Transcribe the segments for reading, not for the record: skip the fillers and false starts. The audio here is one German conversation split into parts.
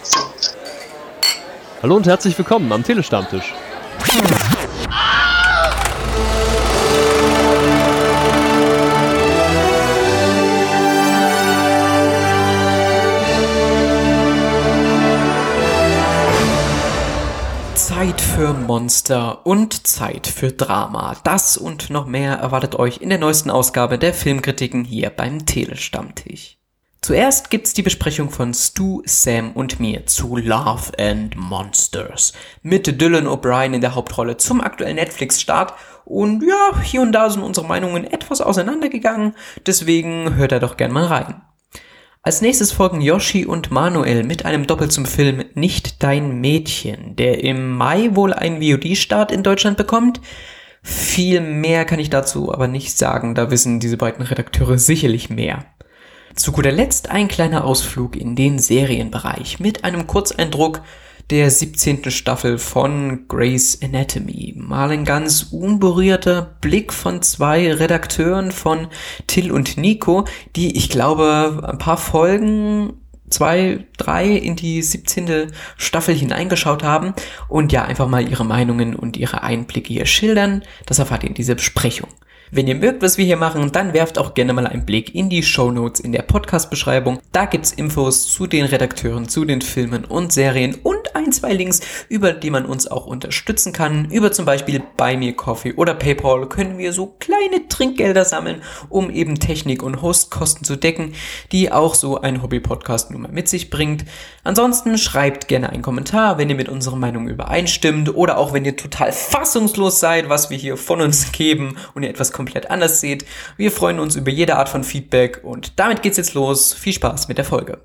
Hallo und herzlich willkommen am Telestammtisch. Zeit für Monster und Zeit für Drama. Das und noch mehr erwartet euch in der neuesten Ausgabe der Filmkritiken hier beim Telestammtisch. Zuerst gibt's die Besprechung von Stu, Sam und mir zu Love and Monsters. Mit Dylan O'Brien in der Hauptrolle zum aktuellen Netflix-Start. Und ja, hier und da sind unsere Meinungen etwas auseinandergegangen, deswegen hört da doch gern mal rein. Als nächstes folgen Yoshi und Manuel mit einem Doppel zum Film Nicht dein Mädchen, der im Mai wohl einen VOD-Start in Deutschland bekommt. Viel mehr kann ich dazu aber nicht sagen, da wissen diese beiden Redakteure sicherlich mehr. Zu guter Letzt ein kleiner Ausflug in den Serienbereich mit einem Kurzeindruck der 17. Staffel von Grey's Anatomy. Mal ein ganz unberührter Blick von zwei Redakteuren von Till und Nico, die, ich glaube, ein paar Folgen, 2, 3 in die 17. Staffel hineingeschaut haben und ja, einfach mal ihre Meinungen und ihre Einblicke hier schildern. Das erfahrt ihr in dieser Besprechung. Wenn ihr mögt, was wir hier machen, dann werft auch gerne mal einen Blick in die Shownotes in der Podcast-Beschreibung. Da gibt's Infos zu den Redakteuren, zu den Filmen und Serien und ein, zwei Links, über die man uns auch unterstützen kann. Über zum Beispiel Buy Me Coffee oder PayPal können wir so kleine Trinkgelder sammeln, um eben Technik- und Hostkosten zu decken, die auch so ein Hobby-Podcast nun mal mit sich bringt. Ansonsten schreibt gerne einen Kommentar, wenn ihr mit unserer Meinung übereinstimmt oder auch wenn ihr total fassungslos seid, was wir hier von uns geben und ihr etwas komplett anders seht. Wir freuen uns über jede Art von Feedback und damit geht's jetzt los. Viel Spaß mit der Folge.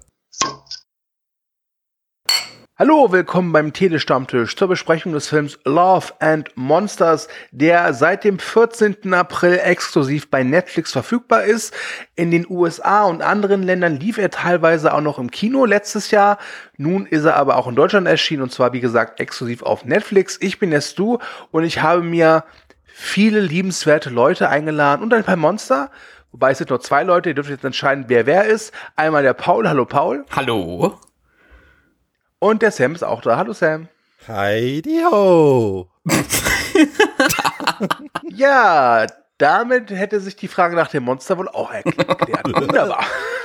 Hallo, willkommen beim Telestammtisch zur Besprechung des Films Love and Monsters, der seit dem 14. April exklusiv bei Netflix verfügbar ist. In den USA und anderen Ländern lief er teilweise auch noch im Kino letztes Jahr. Nun ist er aber auch in Deutschland erschienen und zwar, wie gesagt, exklusiv auf Netflix. Ich bin der Stu und ich habe mir viele liebenswerte Leute eingeladen und ein paar Monster. Wobei es sind nur 2 Leute, ihr dürft jetzt entscheiden, wer ist. Einmal der Paul. Hallo Paul. Hallo. Und der Sam ist auch da. Hallo Sam. Heidi ho. Ja, damit hätte sich die Frage nach dem Monster wohl auch erklärt. Wunderbar.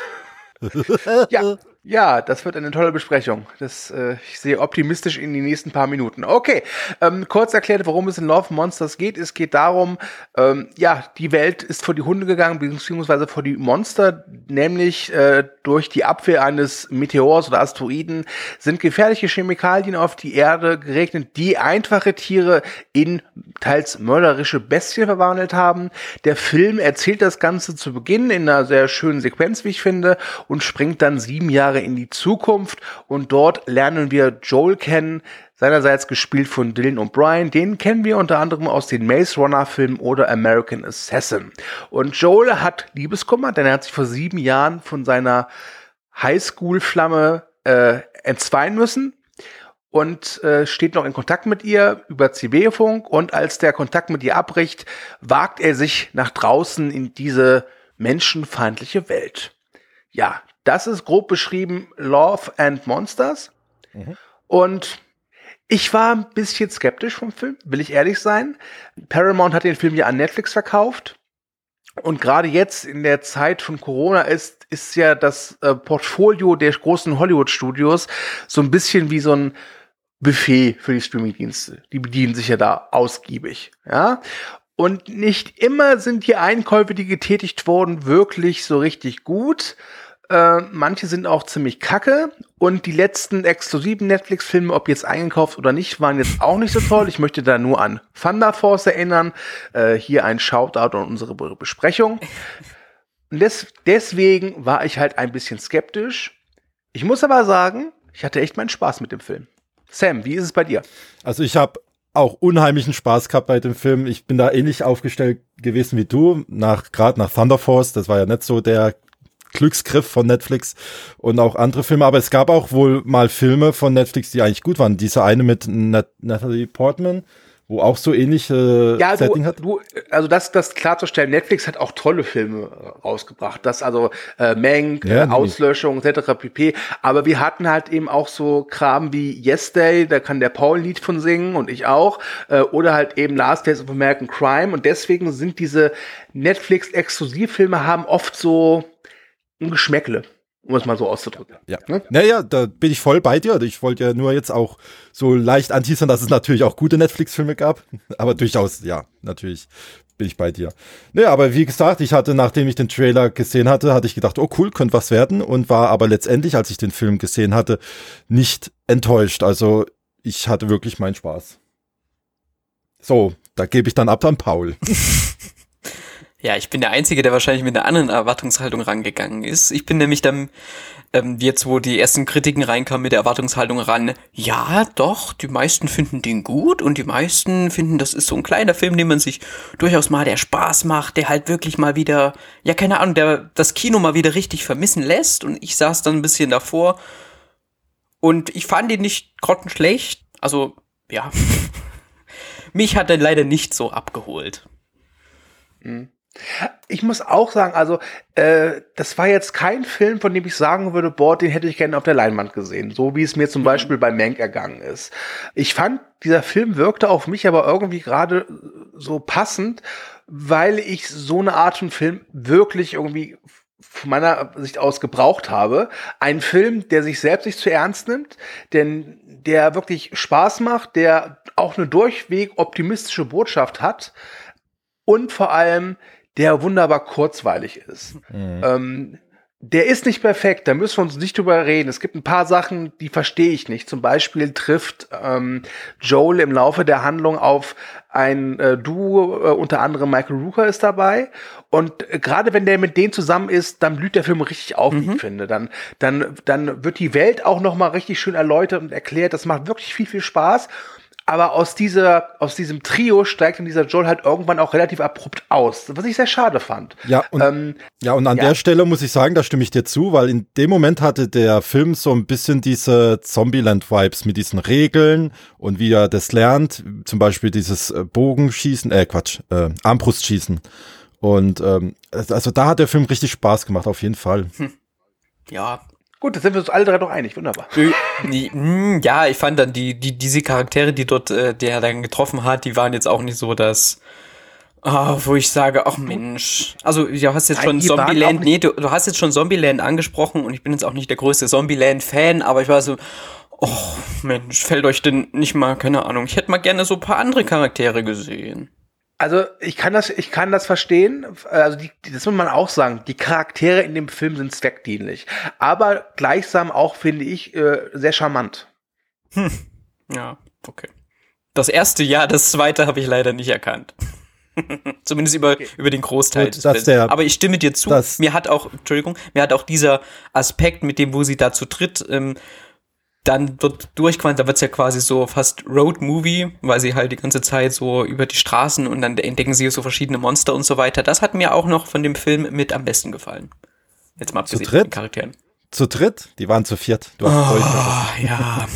Ja, das wird eine tolle Besprechung. Ich sehe optimistisch in die nächsten paar Minuten. Okay, kurz erklärt, worum es in Love Monsters geht. Es geht darum, die Welt ist vor die Hunde gegangen, beziehungsweise vor die Monster, nämlich durch die Abwehr eines Meteors oder Asteroiden sind gefährliche Chemikalien auf die Erde geregnet, die einfache Tiere in teils mörderische Bestien verwandelt haben. Der Film erzählt das Ganze zu Beginn in einer sehr schönen Sequenz, wie ich finde, und springt dann 7 Jahre in die Zukunft und dort lernen wir Joel kennen, seinerseits gespielt von Dylan O'Brien. Den kennen wir unter anderem aus den Maze Runner Filmen oder American Assassin. Und Joel hat Liebeskummer, denn er hat sich vor 7 Jahren von seiner Highschool-Flamme entzweien müssen und steht noch in Kontakt mit ihr über CB-Funk und als der Kontakt mit ihr abbricht, wagt er sich nach draußen in diese menschenfeindliche Welt. Ja, das ist grob beschrieben Love and Monsters. Mhm. Und ich war ein bisschen skeptisch vom Film, will ich ehrlich sein. Paramount hat den Film ja an Netflix verkauft. Und gerade jetzt in der Zeit von Corona ist ja das Portfolio der großen Hollywood-Studios so ein bisschen wie so ein Buffet für die Streaming-Dienste. Die bedienen sich ja da ausgiebig. Ja. Und nicht immer sind die Einkäufe, die getätigt wurden, wirklich so richtig gut. Manche sind auch ziemlich kacke und die letzten exklusiven Netflix-Filme, ob jetzt eingekauft oder nicht, waren jetzt auch nicht so toll. Ich möchte da nur an Thunder Force erinnern. Hier ein Shoutout an unsere Besprechung. Und deswegen war ich halt ein bisschen skeptisch. Ich muss aber sagen, ich hatte echt meinen Spaß mit dem Film. Sam, wie ist es bei dir? Also ich habe auch unheimlichen Spaß gehabt bei dem Film. Ich bin da ähnlich aufgestellt gewesen wie du, gerade nach Thunder Force. Das war ja nicht so der Glücksgriff von Netflix und auch andere Filme, aber es gab auch wohl mal Filme von Netflix, die eigentlich gut waren. Dieser eine mit Natalie Portman, wo auch so ähnliche Setting hat. Also das klarzustellen, Netflix hat auch tolle Filme rausgebracht. Das also Mank, Auslöschung etc. pp. Aber wir hatten halt eben auch so Kram wie Yes Day, da kann der Paul ein Lied von singen und ich auch. Oder halt eben Last Days of American Crime. Und deswegen sind diese Netflix-Exklusivfilme haben oft so ein Geschmäckle, um es mal so auszudrücken. Ja. Ne? Naja, da bin ich voll bei dir. Ich wollte ja nur jetzt auch so leicht anteasern, dass es natürlich auch gute Netflix-Filme gab. Aber durchaus, ja, natürlich bin ich bei dir. Naja, aber wie gesagt, ich hatte, nachdem ich den Trailer gesehen hatte, hatte ich gedacht, oh cool, könnte was werden. Und war aber letztendlich, als ich den Film gesehen hatte, nicht enttäuscht. Also ich hatte wirklich meinen Spaß. So, da gebe ich dann ab an Paul. Ja, ich bin der Einzige, der wahrscheinlich mit einer anderen Erwartungshaltung rangegangen ist. Ich bin nämlich dann, jetzt wo die ersten Kritiken reinkamen, mit der Erwartungshaltung ran, ja, doch, die meisten finden den gut und die meisten finden, das ist so ein kleiner Film, den man sich durchaus mal, der Spaß macht, der halt wirklich mal wieder, ja, keine Ahnung, der das Kino mal wieder richtig vermissen lässt. Und ich saß dann ein bisschen davor und ich fand ihn nicht grottenschlecht. Also, ja, mich hat er leider nicht so abgeholt. Ich muss auch sagen, also das war jetzt kein Film, von dem ich sagen würde, boah, den hätte ich gerne auf der Leinwand gesehen, so wie es mir zum Beispiel bei Mank ergangen ist. Ich fand, dieser Film wirkte auf mich aber irgendwie gerade so passend, weil ich so eine Art von Film wirklich irgendwie von meiner Sicht aus gebraucht habe. Ein Film, der sich selbst nicht zu ernst nimmt, denn der wirklich Spaß macht, der auch eine durchweg optimistische Botschaft hat und vor allem der wunderbar kurzweilig ist. Der ist nicht perfekt, da müssen wir uns nicht drüber reden. Es gibt ein paar Sachen, die verstehe ich nicht. Zum Beispiel trifft Joel im Laufe der Handlung auf ein Duo, unter anderem Michael Rooker ist dabei. Und gerade wenn der mit denen zusammen ist, dann blüht der Film richtig auf, wie ich finde. Dann wird die Welt auch noch mal richtig schön erläutert und erklärt. Das macht wirklich viel, viel Spaß. Aber aus diesem Trio steigt dann dieser Joel halt irgendwann auch relativ abrupt aus, was ich sehr schade fand. Ja, und an der Stelle muss ich sagen, da stimme ich dir zu, weil in dem Moment hatte der Film so ein bisschen diese Zombieland-Vibes mit diesen Regeln und wie er das lernt, zum Beispiel dieses Bogenschießen, Armbrustschießen. Und also da hat der Film richtig Spaß gemacht, auf jeden Fall. Ja. Gut, da sind wir uns alle drei doch einig, wunderbar. Ja, ich fand dann diese Charaktere, die dort der dann getroffen hat, die waren jetzt auch nicht so das, wo ich sage, ach Mensch. Also du hast jetzt schon Zombieland, du hast jetzt schon Zombieland angesprochen und ich bin jetzt auch nicht der größte Zombieland-Fan, aber ich war so, oh Mensch, fällt euch denn nicht mal, keine Ahnung, ich hätte mal gerne so ein paar andere Charaktere gesehen. Also ich kann das verstehen. Also das muss man auch sagen. Die Charaktere in dem Film sind zweckdienlich, aber gleichsam auch, finde ich, sehr charmant. Ja, okay. Das erste ja, das zweite habe ich leider nicht erkannt. Zumindest über den Großteil des Films. Aber ich stimme dir zu. Mir hat auch dieser Aspekt mit dem, wo sie da zu dritt dann dort durchquant, da wird's ja quasi so fast Road-Movie, weil sie halt die ganze Zeit so über die Straßen und dann entdecken sie so verschiedene Monster und so weiter. Das hat mir auch noch von dem Film mit am besten gefallen. Jetzt mal abgesehen von den Charakteren. Zu dritt? Die waren zu viert. Du hast ja.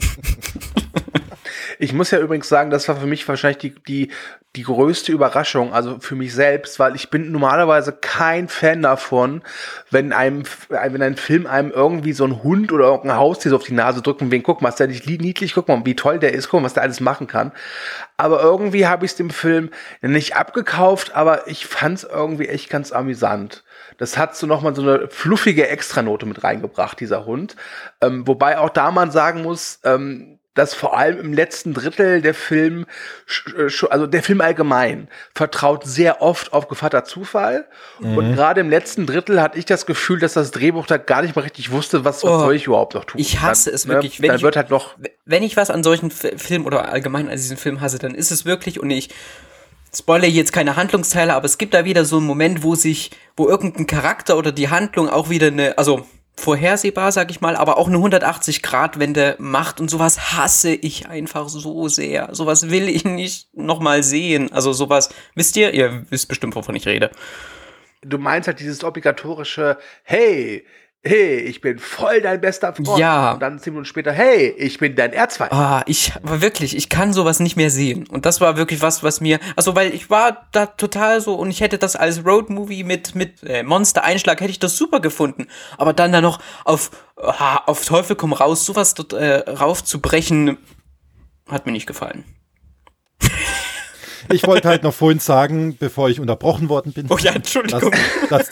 Ich muss ja übrigens sagen, das war für mich wahrscheinlich die größte Überraschung, also für mich selbst, weil ich bin normalerweise kein Fan davon, wenn ein Film einem irgendwie so ein Hund oder irgendein Haustier so auf die Nase drückt und wegen, guck mal, ist der nicht niedlich, guck mal, wie toll der ist, guck mal, was der alles machen kann. Aber irgendwie habe ich es dem Film nicht abgekauft, aber ich fand es irgendwie echt ganz amüsant. Das hat so nochmal so eine fluffige Extranote mit reingebracht, dieser Hund. Wobei auch da man sagen muss, dass vor allem im letzten Drittel der Film, also der Film allgemein, vertraut sehr oft auf Gevatter Zufall. Und gerade im letzten Drittel hatte ich das Gefühl, dass das Drehbuch da gar nicht mal richtig wusste, was soll ich überhaupt noch tun. Ich hasse es wirklich. Wenn ich was an solchen Filmen oder allgemein an diesem Film hasse, dann ist es wirklich, und ich spoilere jetzt keine Handlungsteile, aber es gibt da wieder so einen Moment, wo irgendein Charakter oder die Handlung auch wieder vorhersehbar, sag ich mal, aber auch eine 180-Grad-Wende macht und sowas hasse ich einfach so sehr. Sowas will ich nicht nochmal sehen. Also sowas, ihr wisst bestimmt, wovon ich rede. Du meinst halt dieses obligatorische, hey, hey, ich bin voll dein bester Freund. Ja. Und dann 10 Minuten später, hey, ich bin dein Erzfeind. Ich kann sowas nicht mehr sehen. Und das war wirklich was mir, also weil ich war da total so und ich hätte das als Roadmovie mit Monster-Einschlag hätte ich das super gefunden. Aber dann da noch auf Teufel komm raus, sowas dort raufzubrechen, hat mir nicht gefallen. Ich wollte halt noch vorhin sagen, bevor ich unterbrochen worden bin. Oh ja, Entschuldigung. Dass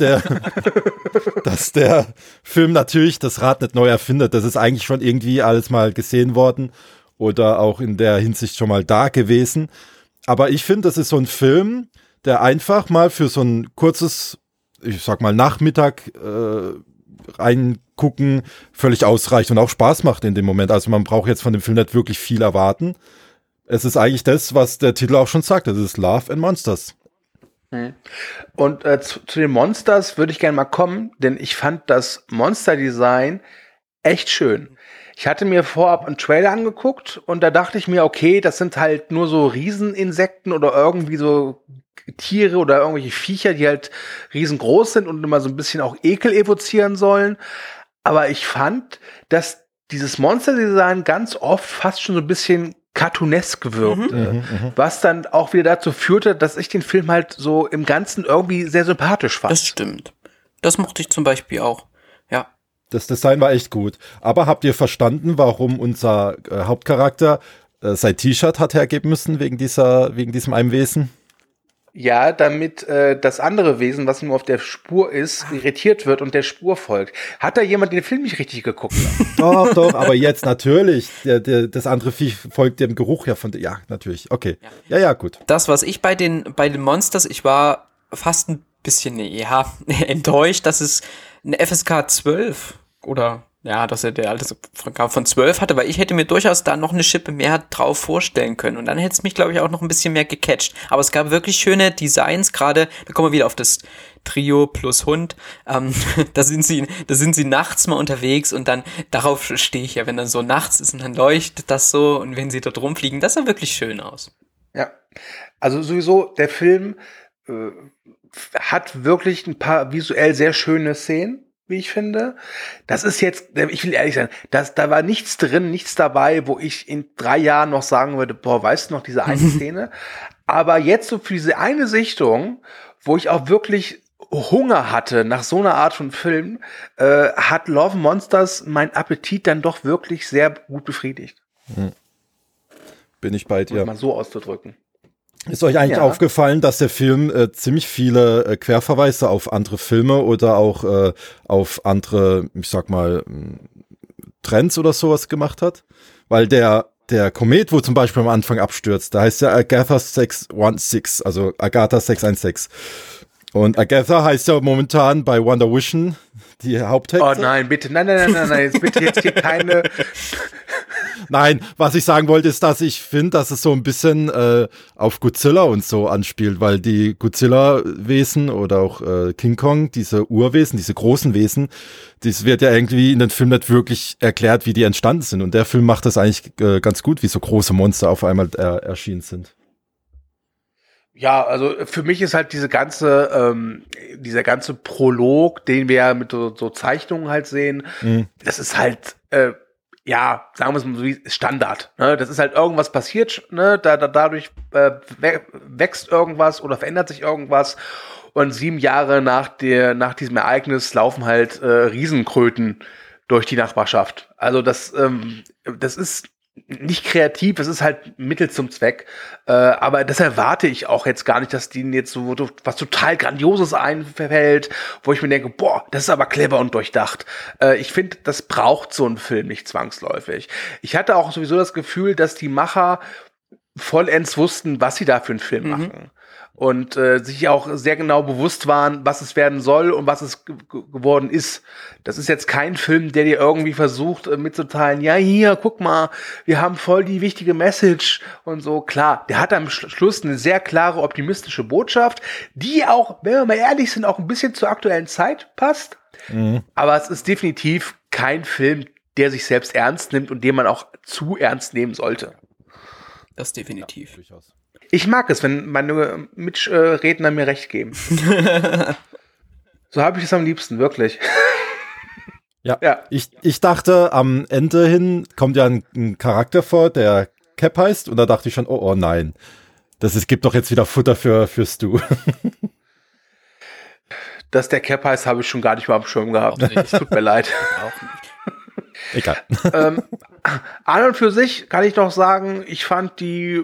der Film natürlich das Rad nicht neu erfindet. Das ist eigentlich schon irgendwie alles mal gesehen worden oder auch in der Hinsicht schon mal da gewesen. Aber ich finde, das ist so ein Film, der einfach mal für so ein kurzes, ich sag mal, Nachmittag reingucken völlig ausreicht und auch Spaß macht in dem Moment. Also man braucht jetzt von dem Film nicht wirklich viel erwarten. Es ist eigentlich das, was der Titel auch schon sagt. Es ist Love and Monsters. Und zu den Monsters würde ich gerne mal kommen, denn ich fand das Monster-Design echt schön. Ich hatte mir vorab einen Trailer angeguckt und da dachte ich mir, okay, das sind halt nur so Rieseninsekten oder irgendwie so Tiere oder irgendwelche Viecher, die halt riesengroß sind und immer so ein bisschen auch Ekel evozieren sollen. Aber ich fand, dass dieses Monster-Design ganz oft fast schon so ein bisschen cartoonesk wirkte, was dann auch wieder dazu führte, dass ich den Film halt so im Ganzen irgendwie sehr sympathisch fand. Das stimmt. Das mochte ich zum Beispiel auch, ja. Das Design war echt gut. Aber habt ihr verstanden, warum unser Hauptcharakter sein T-Shirt hat hergeben müssen wegen diesem einem Wesen? Ja, damit das andere Wesen, was nur auf der Spur ist, irritiert wird und der Spur folgt. Hat da jemand den Film nicht richtig geguckt? Doch, aber jetzt natürlich. Das andere Viech folgt dem Geruch ja von der. Ja, natürlich. Okay. Ja, gut. Das, was ich bei den Monsters, ich war fast ein bisschen, enttäuscht, dass es eine FSK 12 oder dass er der alte von 12 hatte, weil ich hätte mir durchaus da noch eine Schippe mehr drauf vorstellen können und dann hätte es mich, glaube ich, auch noch ein bisschen mehr gecatcht. Aber es gab wirklich schöne Designs, gerade, da kommen wir wieder auf das Trio plus Hund, da sind sie nachts mal unterwegs und dann, darauf stehe ich ja, wenn dann so nachts ist und dann leuchtet das so und wenn sie dort rumfliegen, das sah wirklich schön aus. Ja, also sowieso, der Film hat wirklich ein paar visuell sehr schöne Szenen, wie ich finde. Das ist jetzt, ich will ehrlich sein, da war nichts drin, nichts dabei, wo ich in 3 Jahren noch sagen würde, boah, weißt du noch, diese eine Szene? Aber jetzt so für diese eine Sichtung, wo ich auch wirklich Hunger hatte nach so einer Art von Film, hat Love Monsters meinen Appetit dann doch wirklich sehr gut befriedigt. Bin ich bei dir. Um mal so auszudrücken. Ist euch eigentlich aufgefallen, dass der Film ziemlich viele Querverweise auf andere Filme oder auch auf andere, ich sag mal, Trends oder sowas gemacht hat? Weil der Komet, wo zum Beispiel am Anfang abstürzt, da heißt ja Agatha 616, also Agatha 616. Und Agatha heißt ja momentan bei Wonder Vision die Haupthexe. Oh nein, bitte, nein, jetzt hier keine... Nein, was ich sagen wollte, ist, dass ich finde, dass es so ein bisschen auf Godzilla und so anspielt, weil die Godzilla-Wesen oder auch King Kong, diese Urwesen, diese großen Wesen, das wird ja irgendwie in den Film nicht wirklich erklärt, wie die entstanden sind. Und der Film macht das eigentlich ganz gut, wie so große Monster auf einmal erschienen sind. Ja, also für mich ist halt dieser ganze Prolog, den wir ja mit so Zeichnungen halt sehen, das ist halt, sagen wir es mal so wie Standard. Ne? Das ist halt irgendwas passiert, ne? Dadurch wächst irgendwas oder verändert sich irgendwas und 7 Jahre nach diesem Ereignis laufen halt Riesenkröten durch die Nachbarschaft. Also das ist nicht kreativ, es ist halt Mittel zum Zweck. Aber das erwarte ich auch jetzt gar nicht, dass denen jetzt so was total Grandioses einfällt, wo ich mir denke, boah, das ist aber clever und durchdacht. Ich finde, das braucht so ein Film nicht zwangsläufig. Ich hatte auch sowieso das Gefühl, dass die Macher vollends wussten, was sie da für einen Film machen. Und sich auch sehr genau bewusst waren, was es werden soll und was es geworden ist. Das ist jetzt kein Film, der dir irgendwie versucht mitzuteilen, ja hier, guck mal, wir haben voll die wichtige Message und so. Klar, der hat am Schluss eine sehr klare, optimistische Botschaft, die auch, wenn wir mal ehrlich sind, auch ein bisschen zur aktuellen Zeit passt. Aber es ist definitiv kein Film, der sich selbst ernst nimmt und den man auch zu ernst nehmen sollte. Das definitiv. Ja, durchaus. Ich mag es, wenn meine Mitredner mir recht geben. So habe ich es am liebsten, wirklich. Ja, Ja. ich dachte, am Ende hin kommt ja ein Charakter vor, der Cap heißt, und da dachte ich schon, oh nein, gibt doch jetzt wieder Futter für Stu. Dass der Cap heißt, habe ich schon gar nicht mal am Schirm gehabt. Auch nicht. Es tut mir leid. Auch nicht. Egal. An und für sich kann ich doch sagen, ich fand die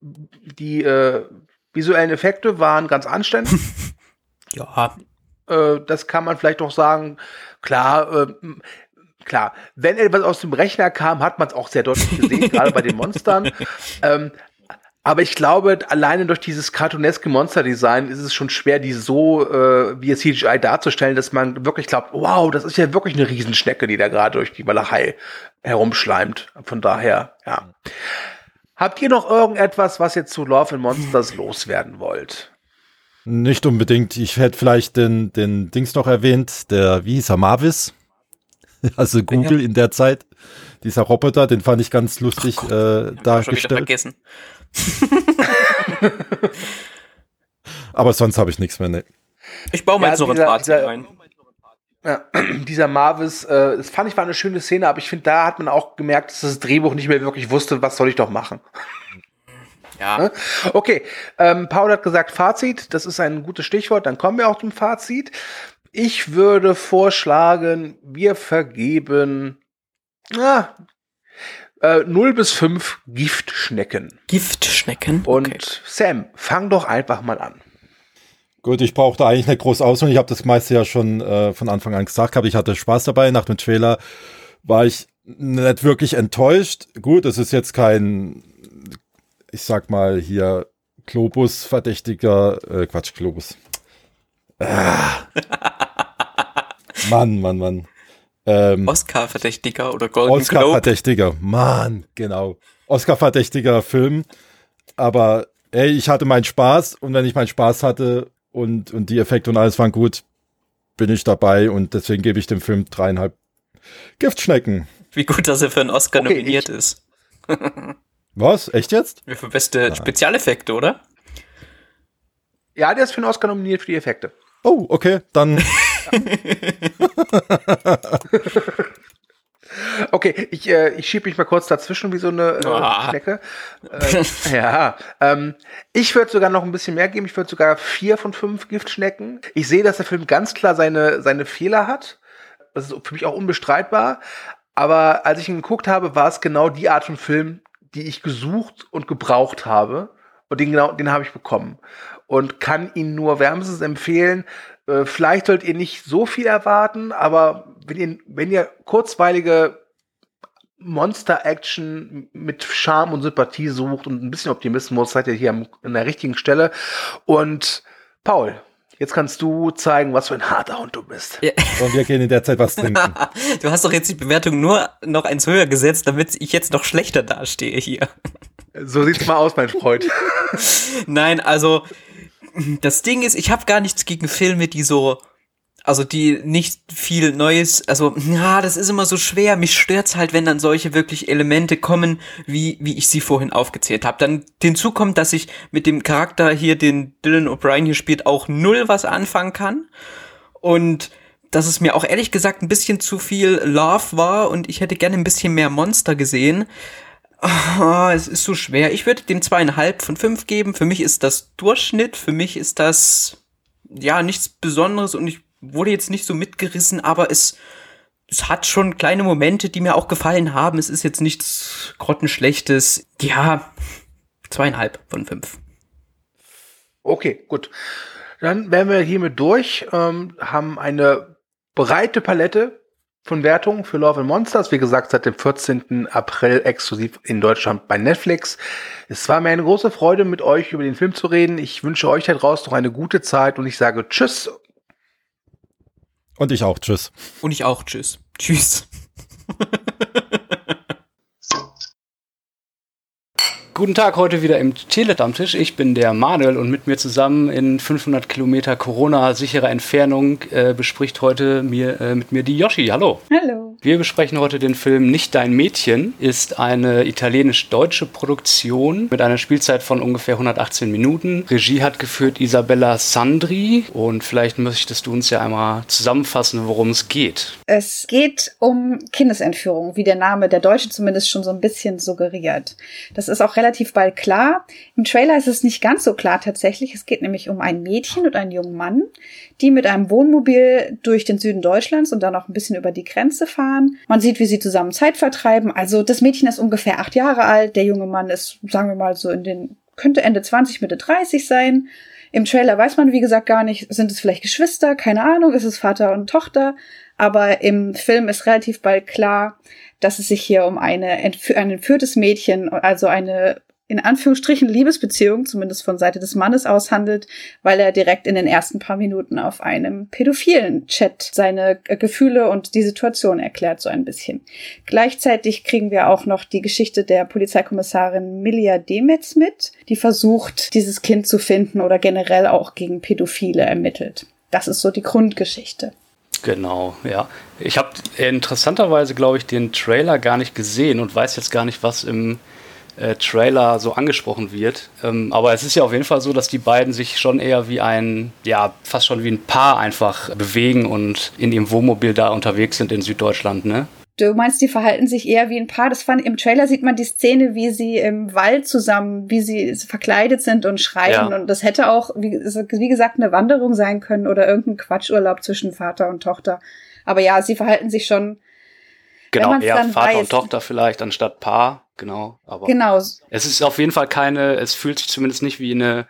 visuellen Effekte waren ganz anständig. Ja, Das kann man vielleicht doch sagen. Klar, wenn etwas aus dem Rechner kam, hat man es auch sehr deutlich gesehen, gerade bei den Monstern. Aber ich glaube, alleine durch dieses cartooneske Monster-Design ist es schon schwer, die so wie CGI darzustellen, dass man wirklich glaubt, wow, das ist ja wirklich eine Riesenschnecke, die da gerade durch die Walachei herumschleimt. Von daher, ja. Habt ihr noch irgendetwas, was ihr zu Love and Monsters loswerden wollt? Nicht unbedingt. Ich hätte vielleicht den Dings noch erwähnt, wie hieß er, Marvis? Also Google in der Zeit. Dieser Roboter, den fand ich ganz lustig schon wieder dargestellt. vergessen. Aber sonst habe ich nichts mehr. Ne. Ich baue mal jetzt noch ein Fazit rein. Ja, dieser Marvis, das fand ich war eine schöne Szene, aber ich finde, da hat man auch gemerkt, dass das Drehbuch nicht mehr wirklich wusste, was soll ich doch machen. Ja. Okay, Paul hat gesagt Fazit, das ist ein gutes Stichwort, dann kommen wir auch zum Fazit. Ich würde vorschlagen, wir vergeben 0 bis 5 Giftschnecken. Giftschnecken? Und Okay. Sam, fang doch einfach mal an. Gut, ich brauchte eigentlich nicht groß ausholen. Ich habe das meiste ja schon von Anfang an gesagt. Ich hatte Spaß dabei. Nach dem Trailer war ich nicht wirklich enttäuscht. Gut, es ist jetzt kein, ich sag mal hier, Globus-verdächtiger, Globus. Mann. Oscar-Verdächtiger oder Golden Globe? Oscar-Verdächtiger, Mann, genau. Oscar-verdächtiger Film. Aber ey, ich hatte meinen Spaß, und wenn ich meinen Spaß hatte und die Effekte und alles waren gut, bin ich dabei, und deswegen gebe ich dem Film 3,5 Giftschnecken. Wie gut, dass er für einen Oscar Okay, nominiert ist. Was? Echt jetzt? Für beste Spezialeffekte, oder? Ja, der ist für den Oscar nominiert für die Effekte. Oh, okay, dann Okay, ich schiebe mich mal kurz dazwischen wie so eine Schnecke. Ich würde sogar noch ein bisschen mehr geben. Ich würde sogar 4 von 5 Giftschnecken. Ich sehe, dass der Film ganz klar seine Fehler hat. Das ist für mich auch unbestreitbar. Aber als ich ihn geguckt habe, war es genau die Art von Film, die ich gesucht und gebraucht habe. Und den habe ich bekommen. Und kann ihn nur wärmstens empfehlen. Vielleicht sollt ihr nicht so viel erwarten, aber wenn ihr kurzweilige Monster-Action mit Charme und Sympathie sucht und ein bisschen Optimismus, seid ihr hier an der richtigen Stelle. Und Paul, jetzt kannst du zeigen, was für ein harter Hund du bist. Ja. und wir gehen in der Zeit was trinken. Du hast doch jetzt die Bewertung nur noch eins höher gesetzt, damit ich jetzt noch schlechter dastehe hier. So sieht's mal aus, mein Freund. Nein, also das Ding ist, ich habe gar nichts gegen Filme, die nicht viel Neues, das ist immer so schwer. Mich stört's halt, wenn dann solche wirklich Elemente kommen, wie ich sie vorhin aufgezählt habe. Dann hinzu kommt, dass ich mit dem Charakter hier, den Dylan O'Brien hier spielt, auch null was anfangen kann. Und dass es mir auch ehrlich gesagt ein bisschen zu viel Love war und ich hätte gerne ein bisschen mehr Monster gesehen. Oh, es ist so schwer. Ich würde dem 2,5 von 5 geben. Für mich ist das Durchschnitt. Für mich ist das, ja, nichts Besonderes und ich wurde jetzt nicht so mitgerissen, aber es hat schon kleine Momente, die mir auch gefallen haben. Es ist jetzt nichts Grottenschlechtes. Ja, 2,5 von 5. Okay, gut. Dann wären wir hiermit durch, haben eine breite Palette von Wertungen für Love and Monsters. Wie gesagt, seit dem 14. April exklusiv in Deutschland bei Netflix. Es war mir eine große Freude, mit euch über den Film zu reden. Ich wünsche euch da draußen noch eine gute Zeit und ich sage Tschüss. Und ich auch, tschüss. Und ich auch, tschüss. Tschüss. Guten Tag, heute wieder im Telestammtisch. Ich bin der Manuel und mit mir zusammen in 500 Kilometer Corona-sicherer Entfernung bespricht heute mit mir die Yoshi. Hallo. Hallo. Wir besprechen heute den Film Nicht dein Mädchen. Ist eine italienisch-deutsche Produktion mit einer Spielzeit von ungefähr 118 Minuten. Regie hat geführt Isabella Sandri und vielleicht möchtest du uns ja einmal zusammenfassen, worum es geht. Es geht um Kindesentführung, wie der Name der Deutsche zumindest schon so ein bisschen suggeriert. Das ist auch relativ bald klar. Im Trailer ist es nicht ganz so klar tatsächlich. Es geht nämlich um ein Mädchen und einen jungen Mann, die mit einem Wohnmobil durch den Süden Deutschlands und dann noch ein bisschen über die Grenze fahren. Man sieht, wie sie zusammen Zeit vertreiben. Also das Mädchen ist ungefähr 8 Jahre alt. Der junge Mann ist, sagen wir mal, könnte Ende 20, Mitte 30 sein. Im Trailer weiß man, wie gesagt, gar nicht, sind es vielleicht Geschwister? Keine Ahnung, ist es Vater und Tochter? Aber im Film ist relativ bald klar, dass es sich hier um ein entführtes Mädchen, also eine in Anführungsstrichen Liebesbeziehung, zumindest von Seite des Mannes aus handelt, weil er direkt in den ersten paar Minuten auf einem pädophilen Chat seine Gefühle und die Situation erklärt, so ein bisschen. Gleichzeitig kriegen wir auch noch die Geschichte der Polizeikommissarin Milja Demetz mit, die versucht, dieses Kind zu finden oder generell auch gegen Pädophile ermittelt. Das ist so die Grundgeschichte. Genau, ja. Ich habe interessanterweise, glaube ich, den Trailer gar nicht gesehen und weiß jetzt gar nicht, was im Trailer so angesprochen wird. Aber es ist ja auf jeden Fall so, dass die beiden sich schon eher wie fast schon wie ein Paar einfach bewegen und in ihrem Wohnmobil da unterwegs sind in Süddeutschland, ne? Du meinst, die verhalten sich eher wie ein Paar? Im Trailer sieht man die Szene, wie sie im Wald zusammen, wie sie verkleidet sind und schreien. Ja. Und das hätte auch, wie gesagt, eine Wanderung sein können oder irgendein Quatschurlaub zwischen Vater und Tochter. Aber ja, sie verhalten sich schon. Genau, eher Vater und Tochter vielleicht anstatt Paar. Genau, aber genau. Es ist auf jeden Fall es fühlt sich zumindest nicht wie eine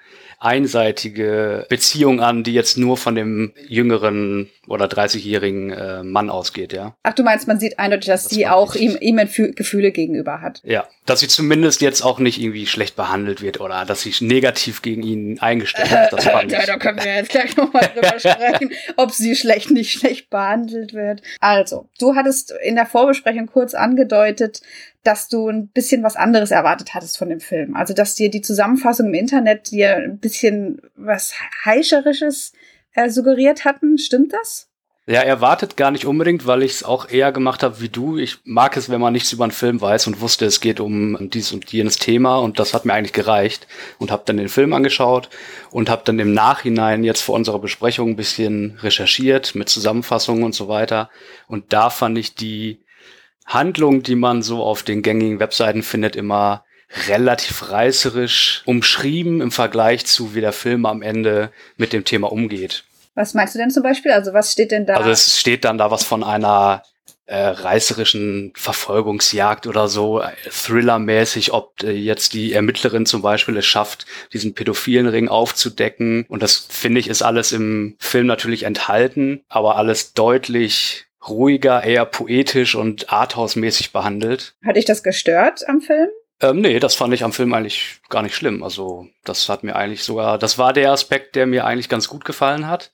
einseitige Beziehung an, die jetzt nur von dem jüngeren oder 30-jährigen Mann ausgeht, ja. Ach, du meinst, man sieht eindeutig, dass sie auch ihm Gefühle gegenüber hat. Ja, dass sie zumindest jetzt auch nicht irgendwie schlecht behandelt wird oder dass sie negativ gegen ihn eingestellt ist. Das fand ich. Da können wir jetzt gleich nochmal drüber sprechen, ob sie nicht schlecht behandelt wird. Also, du hattest in der Vorbesprechung kurz angedeutet, dass du ein bisschen was anderes erwartet hattest von dem Film. Also, dass dir die Zusammenfassung im Internet dir ein bisschen was Heischerisches suggeriert hatten. Stimmt das? Ja, erwartet gar nicht unbedingt, weil ich es auch eher gemacht habe wie du. Ich mag es, wenn man nichts über einen Film weiß und wusste, es geht um dies und jenes Thema und das hat mir eigentlich gereicht und habe dann den Film angeschaut und habe dann im Nachhinein jetzt vor unserer Besprechung ein bisschen recherchiert mit Zusammenfassungen und so weiter und da fand ich die Handlung, die man so auf den gängigen Webseiten findet, immer relativ reißerisch umschrieben im Vergleich zu, wie der Film am Ende mit dem Thema umgeht. Was meinst du denn zum Beispiel? Also was steht denn da? Also es steht dann da was von einer reißerischen Verfolgungsjagd oder so, Thriller-mäßig, ob jetzt die Ermittlerin zum Beispiel es schafft, diesen pädophilen Ring aufzudecken. Und das, finde ich, ist alles im Film natürlich enthalten, aber alles deutlich ruhiger, eher poetisch und arthouse-mäßig behandelt. Hat dich das gestört am Film? Nee, das fand ich am Film eigentlich gar nicht schlimm. Also das hat mir eigentlich das war der Aspekt, der mir eigentlich ganz gut gefallen hat.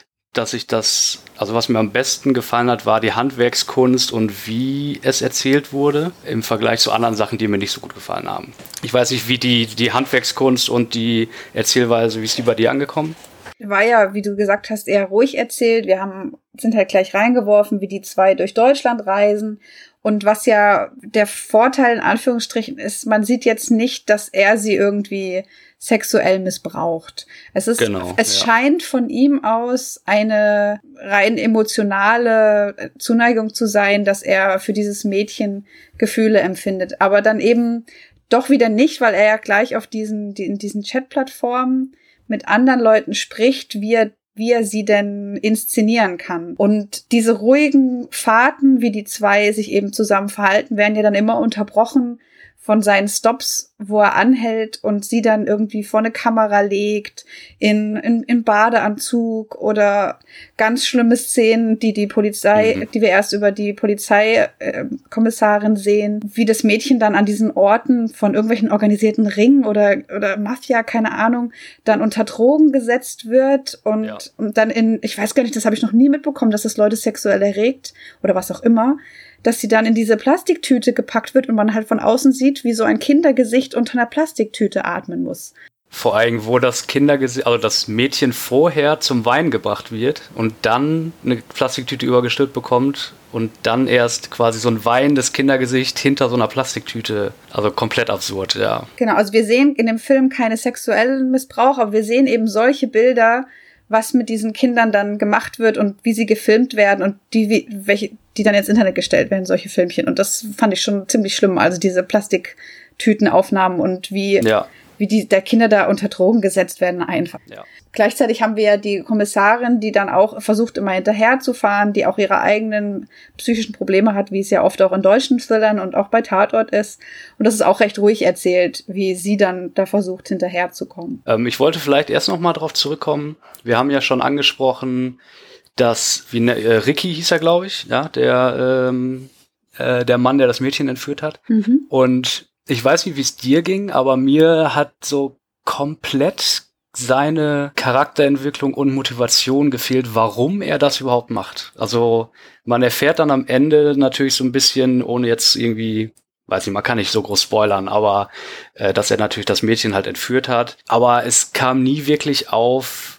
Was mir am besten gefallen hat, war die Handwerkskunst und wie es erzählt wurde, im Vergleich zu anderen Sachen, die mir nicht so gut gefallen haben. Ich weiß nicht, wie die Handwerkskunst und die Erzählweise, wie ist die bei dir angekommen? War ja, wie du gesagt hast, eher ruhig erzählt. Sind halt gleich reingeworfen, wie die zwei durch Deutschland reisen. Und was ja der Vorteil in Anführungsstrichen ist, man sieht jetzt nicht, dass er sie irgendwie sexuell missbraucht. Es scheint von ihm aus eine rein emotionale Zuneigung zu sein, dass er für dieses Mädchen Gefühle empfindet. Aber dann eben doch wieder nicht, weil er ja gleich auf diesen Chat-Plattformen mit anderen Leuten spricht, wie er sie denn inszenieren kann. Und diese ruhigen Fahrten, wie die zwei sich eben zusammen verhalten, werden ja dann immer unterbrochen von seinen Stops, wo er anhält und sie dann irgendwie vor eine Kamera legt, in Badeanzug oder ganz schlimme Szenen, die wir erst über die Polizeikommissarin sehen, wie das Mädchen dann an diesen Orten von irgendwelchen und Mafia, keine Ahnung, dann unter Drogen gesetzt wird und dann ich weiß gar nicht, das habe ich noch nie mitbekommen, dass das Leute sexuell erregt oder was auch immer, dass sie dann in diese Plastiktüte gepackt wird und man halt von außen sieht, wie so ein Kindergesicht unter einer Plastiktüte atmen muss. Vor allem, wo das also das Mädchen vorher zum Weinen gebracht wird und dann eine Plastiktüte übergestülpt bekommt und dann erst quasi so ein weinendes Kindergesicht hinter so einer Plastiktüte. Also komplett absurd, ja. Genau, also wir sehen in dem Film keine sexuellen Missbrauch, aber wir sehen eben solche Bilder, was mit diesen Kindern dann gemacht wird und wie sie gefilmt werden und die dann ins Internet gestellt werden, solche Filmchen. Und das fand ich schon ziemlich schlimm, also diese Plastiktütenaufnahmen und wie der Kinder da unter Drogen gesetzt werden einfach. Ja. Gleichzeitig haben wir ja die Kommissarin, die dann auch versucht, immer hinterherzufahren, die auch ihre eigenen psychischen Probleme hat, wie es ja oft auch in deutschen Thrillern und auch bei Tatort ist. Und das ist auch recht ruhig erzählt, wie sie dann da versucht, hinterherzukommen. Ich wollte vielleicht erst noch mal drauf zurückkommen. Wir haben ja schon angesprochen, dass, Ricky hieß er, glaube ich, ja, der Mann, der das Mädchen entführt hat. Mhm. Und ich weiß nicht, wie es dir ging, aber mir hat so komplett seine Charakterentwicklung und Motivation gefehlt, warum er das überhaupt macht. Also man erfährt dann am Ende natürlich so ein bisschen, ohne jetzt irgendwie, weiß nicht, man kann nicht so groß spoilern, aber dass er natürlich das Mädchen halt entführt hat. Aber es kam nie wirklich auf,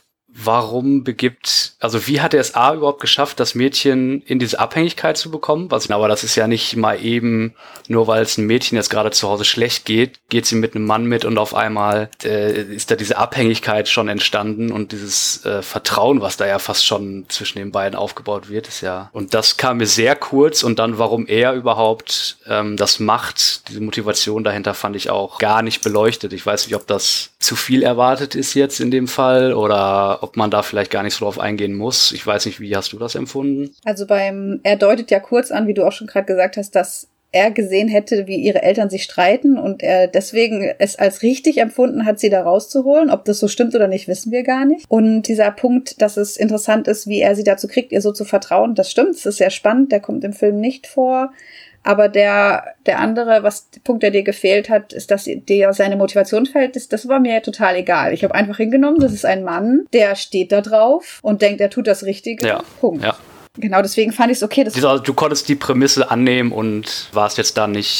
wie hat er es überhaupt geschafft, das Mädchen in diese Abhängigkeit zu bekommen? Aber das ist ja nicht mal eben, nur weil es ein Mädchen jetzt gerade zu Hause schlecht geht sie mit einem Mann mit und auf einmal ist da diese Abhängigkeit schon entstanden und dieses Vertrauen, was da ja fast schon zwischen den beiden aufgebaut wird, ist ja. Und das kam mir sehr kurz und dann, warum er überhaupt das macht, diese Motivation dahinter fand ich auch gar nicht beleuchtet. Ich weiß nicht, ob das zu viel erwartet ist jetzt in dem Fall oder ob man da vielleicht gar nicht so drauf eingehen muss. Ich weiß nicht, wie hast du das empfunden? Also er deutet ja kurz an, wie du auch schon gerade gesagt hast, dass er gesehen hätte, wie ihre Eltern sich streiten und er deswegen es als richtig empfunden hat, sie da rauszuholen. Ob das so stimmt oder nicht, wissen wir gar nicht. Und dieser Punkt, dass es interessant ist, wie er sie dazu kriegt, ihr so zu vertrauen, das stimmt, das ist sehr spannend, der kommt im Film nicht vor. Aber der andere, Punkt, der dir gefehlt hat, ist, dass dir seine Motivation fällt, das war mir total egal. Ich habe einfach hingenommen, das ist ein Mann, der steht da drauf und denkt, er tut das Richtige. Ja. Punkt. Ja. Genau, deswegen fand ich es okay. Du konntest die Prämisse annehmen und hast jetzt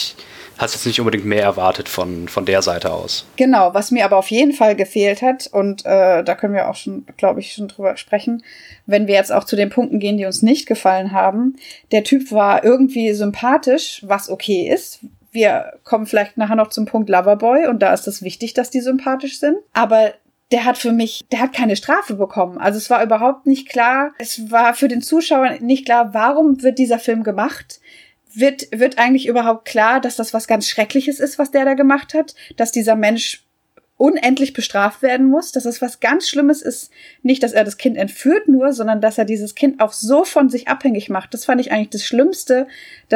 nicht unbedingt mehr erwartet von der Seite aus. Genau, was mir aber auf jeden Fall gefehlt hat, und da können wir auch schon, glaube ich, schon drüber sprechen, wenn wir jetzt auch zu den Punkten gehen, die uns nicht gefallen haben. Der Typ war irgendwie sympathisch, was okay ist. Wir kommen vielleicht nachher noch zum Punkt Loverboy und da ist es wichtig, dass die sympathisch sind. Aber der hat keine Strafe bekommen. Also es war überhaupt nicht klar. Es war für den Zuschauer nicht klar, warum wird dieser Film gemacht? Wird eigentlich überhaupt klar, dass das was ganz Schreckliches ist, was der da gemacht hat? Dass dieser Mensch unendlich bestraft werden muss, dass es was ganz Schlimmes ist, nicht, dass er das Kind entführt nur, sondern dass er dieses Kind auch so von sich abhängig macht. Das fand ich eigentlich das Schlimmste,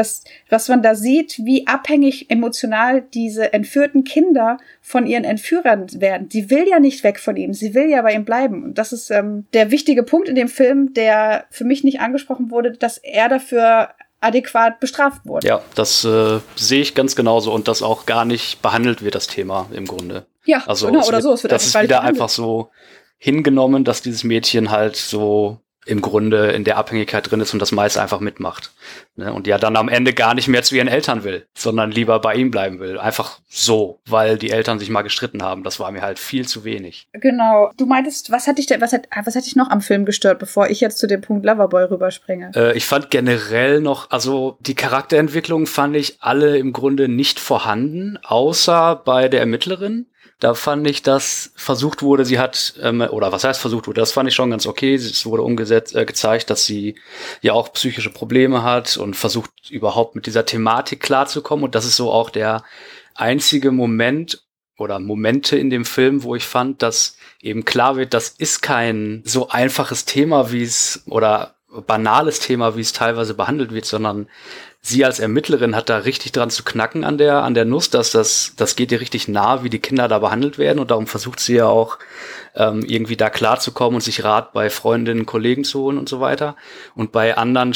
was man da sieht, wie abhängig emotional diese entführten Kinder von ihren Entführern werden. Sie will ja nicht weg von ihm, sie will ja bei ihm bleiben. Und das ist der wichtige Punkt in dem Film, der für mich nicht angesprochen wurde, dass er dafür adäquat bestraft wurde. Ja, das sehe ich ganz genauso und das auch gar nicht behandelt wird, das Thema im Grunde. Ja, also genau, oder so. Es wird das ist wieder einfach so hingenommen, dass dieses Mädchen halt so im Grunde in der Abhängigkeit drin ist und das meiste einfach mitmacht. Ne? Und ja dann am Ende gar nicht mehr zu ihren Eltern will, sondern lieber bei ihm bleiben will. Einfach so, weil die Eltern sich mal gestritten haben. Das war mir halt viel zu wenig. Genau. Du meintest, was hat dich noch am Film gestört, bevor ich jetzt zu dem Punkt Loverboy rüberspringe? Ich fand generell noch, also die Charakterentwicklung fand ich alle im Grunde nicht vorhanden, außer bei der Ermittlerin. Da fand ich, dass versucht wurde, das fand ich schon ganz okay. Es wurde gezeigt, dass sie ja auch psychische Probleme hat und versucht überhaupt mit dieser Thematik klarzukommen. Und das ist so auch der einzige Moment oder Momente in dem Film, wo ich fand, dass eben klar wird, das ist kein so einfaches Thema, oder banales Thema, wie es teilweise behandelt wird, sondern sie als Ermittlerin hat da richtig dran zu knacken an der Nuss, dass das geht ihr richtig nah, wie die Kinder da behandelt werden und darum versucht sie ja auch irgendwie da klarzukommen und sich Rat bei Freundinnen, Kollegen zu holen und so weiter. Und bei anderen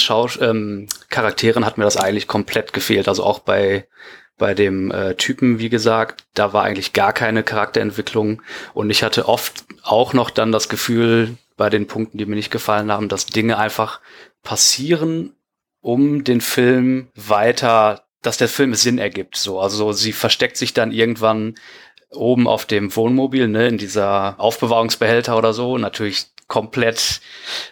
Charakteren hat mir das eigentlich komplett gefehlt, also auch bei dem Typen, wie gesagt, da war eigentlich gar keine Charakterentwicklung und ich hatte oft auch noch dann das Gefühl, bei den Punkten, die mir nicht gefallen haben, dass Dinge einfach passieren um den Film weiter, dass der Film Sinn ergibt. So, also sie versteckt sich dann irgendwann oben auf dem Wohnmobil, ne, in dieser Aufbewahrungsbehälter oder so, natürlich komplett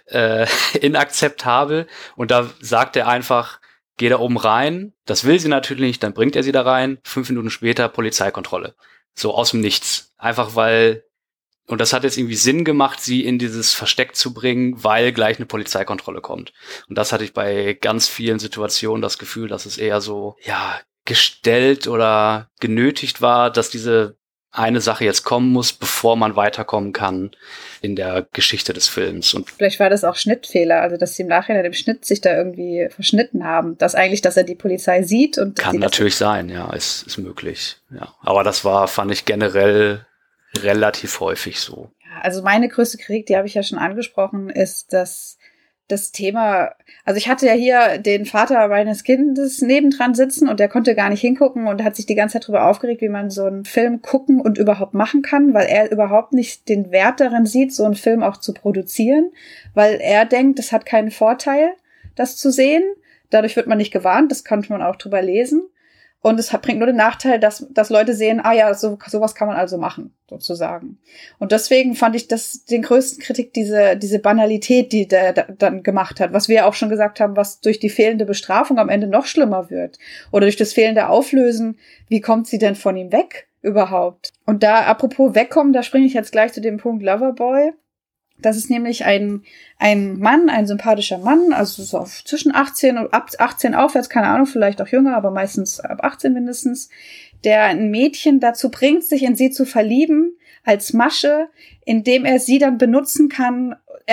inakzeptabel. Und da sagt er einfach, geh da oben rein. Das will sie natürlich nicht, dann bringt er sie da rein. 5 Minuten später Polizeikontrolle. So aus dem Nichts. Einfach weil, und das hat jetzt irgendwie Sinn gemacht, sie in dieses Versteck zu bringen, weil gleich eine Polizeikontrolle kommt. Und das hatte ich bei ganz vielen Situationen das Gefühl, dass es eher so, ja, gestellt oder genötigt war, dass diese eine Sache jetzt kommen muss, bevor man weiterkommen kann in der Geschichte des Films. Und vielleicht war das auch Schnittfehler, also dass sie im Nachhinein im Schnitt sich da irgendwie verschnitten haben, dass er die Polizei sieht und kann natürlich sein, ja, ist möglich, ja. Aber das fand ich generell relativ häufig so. Ja, also meine größte Kritik, die habe ich ja schon angesprochen, ist, dass das Thema, also ich hatte ja hier den Vater meines Kindes nebendran sitzen und der konnte gar nicht hingucken und hat sich die ganze Zeit darüber aufgeregt, wie man so einen Film gucken und überhaupt machen kann, weil er überhaupt nicht den Wert darin sieht, so einen Film auch zu produzieren, weil er denkt, es hat keinen Vorteil, das zu sehen. Dadurch wird man nicht gewarnt, das konnte man auch drüber lesen. Und es bringt nur den Nachteil, dass Leute sehen, sowas kann man also machen, sozusagen. Und deswegen fand ich das den größten Kritik, diese Banalität, die der dann gemacht hat, was wir ja auch schon gesagt haben, was durch die fehlende Bestrafung am Ende noch schlimmer wird. Oder durch das fehlende Auflösen, wie kommt sie denn von ihm weg überhaupt? Und da, apropos wegkommen, da springe ich jetzt gleich zu dem Punkt Loverboy. Das ist nämlich ein Mann, ein sympathischer Mann, also so zwischen 18 und ab 18 aufwärts, keine Ahnung, vielleicht auch jünger, aber meistens ab 18 mindestens, der ein Mädchen dazu bringt, sich in sie zu verlieben, als Masche, indem er sie dann benutzen kann.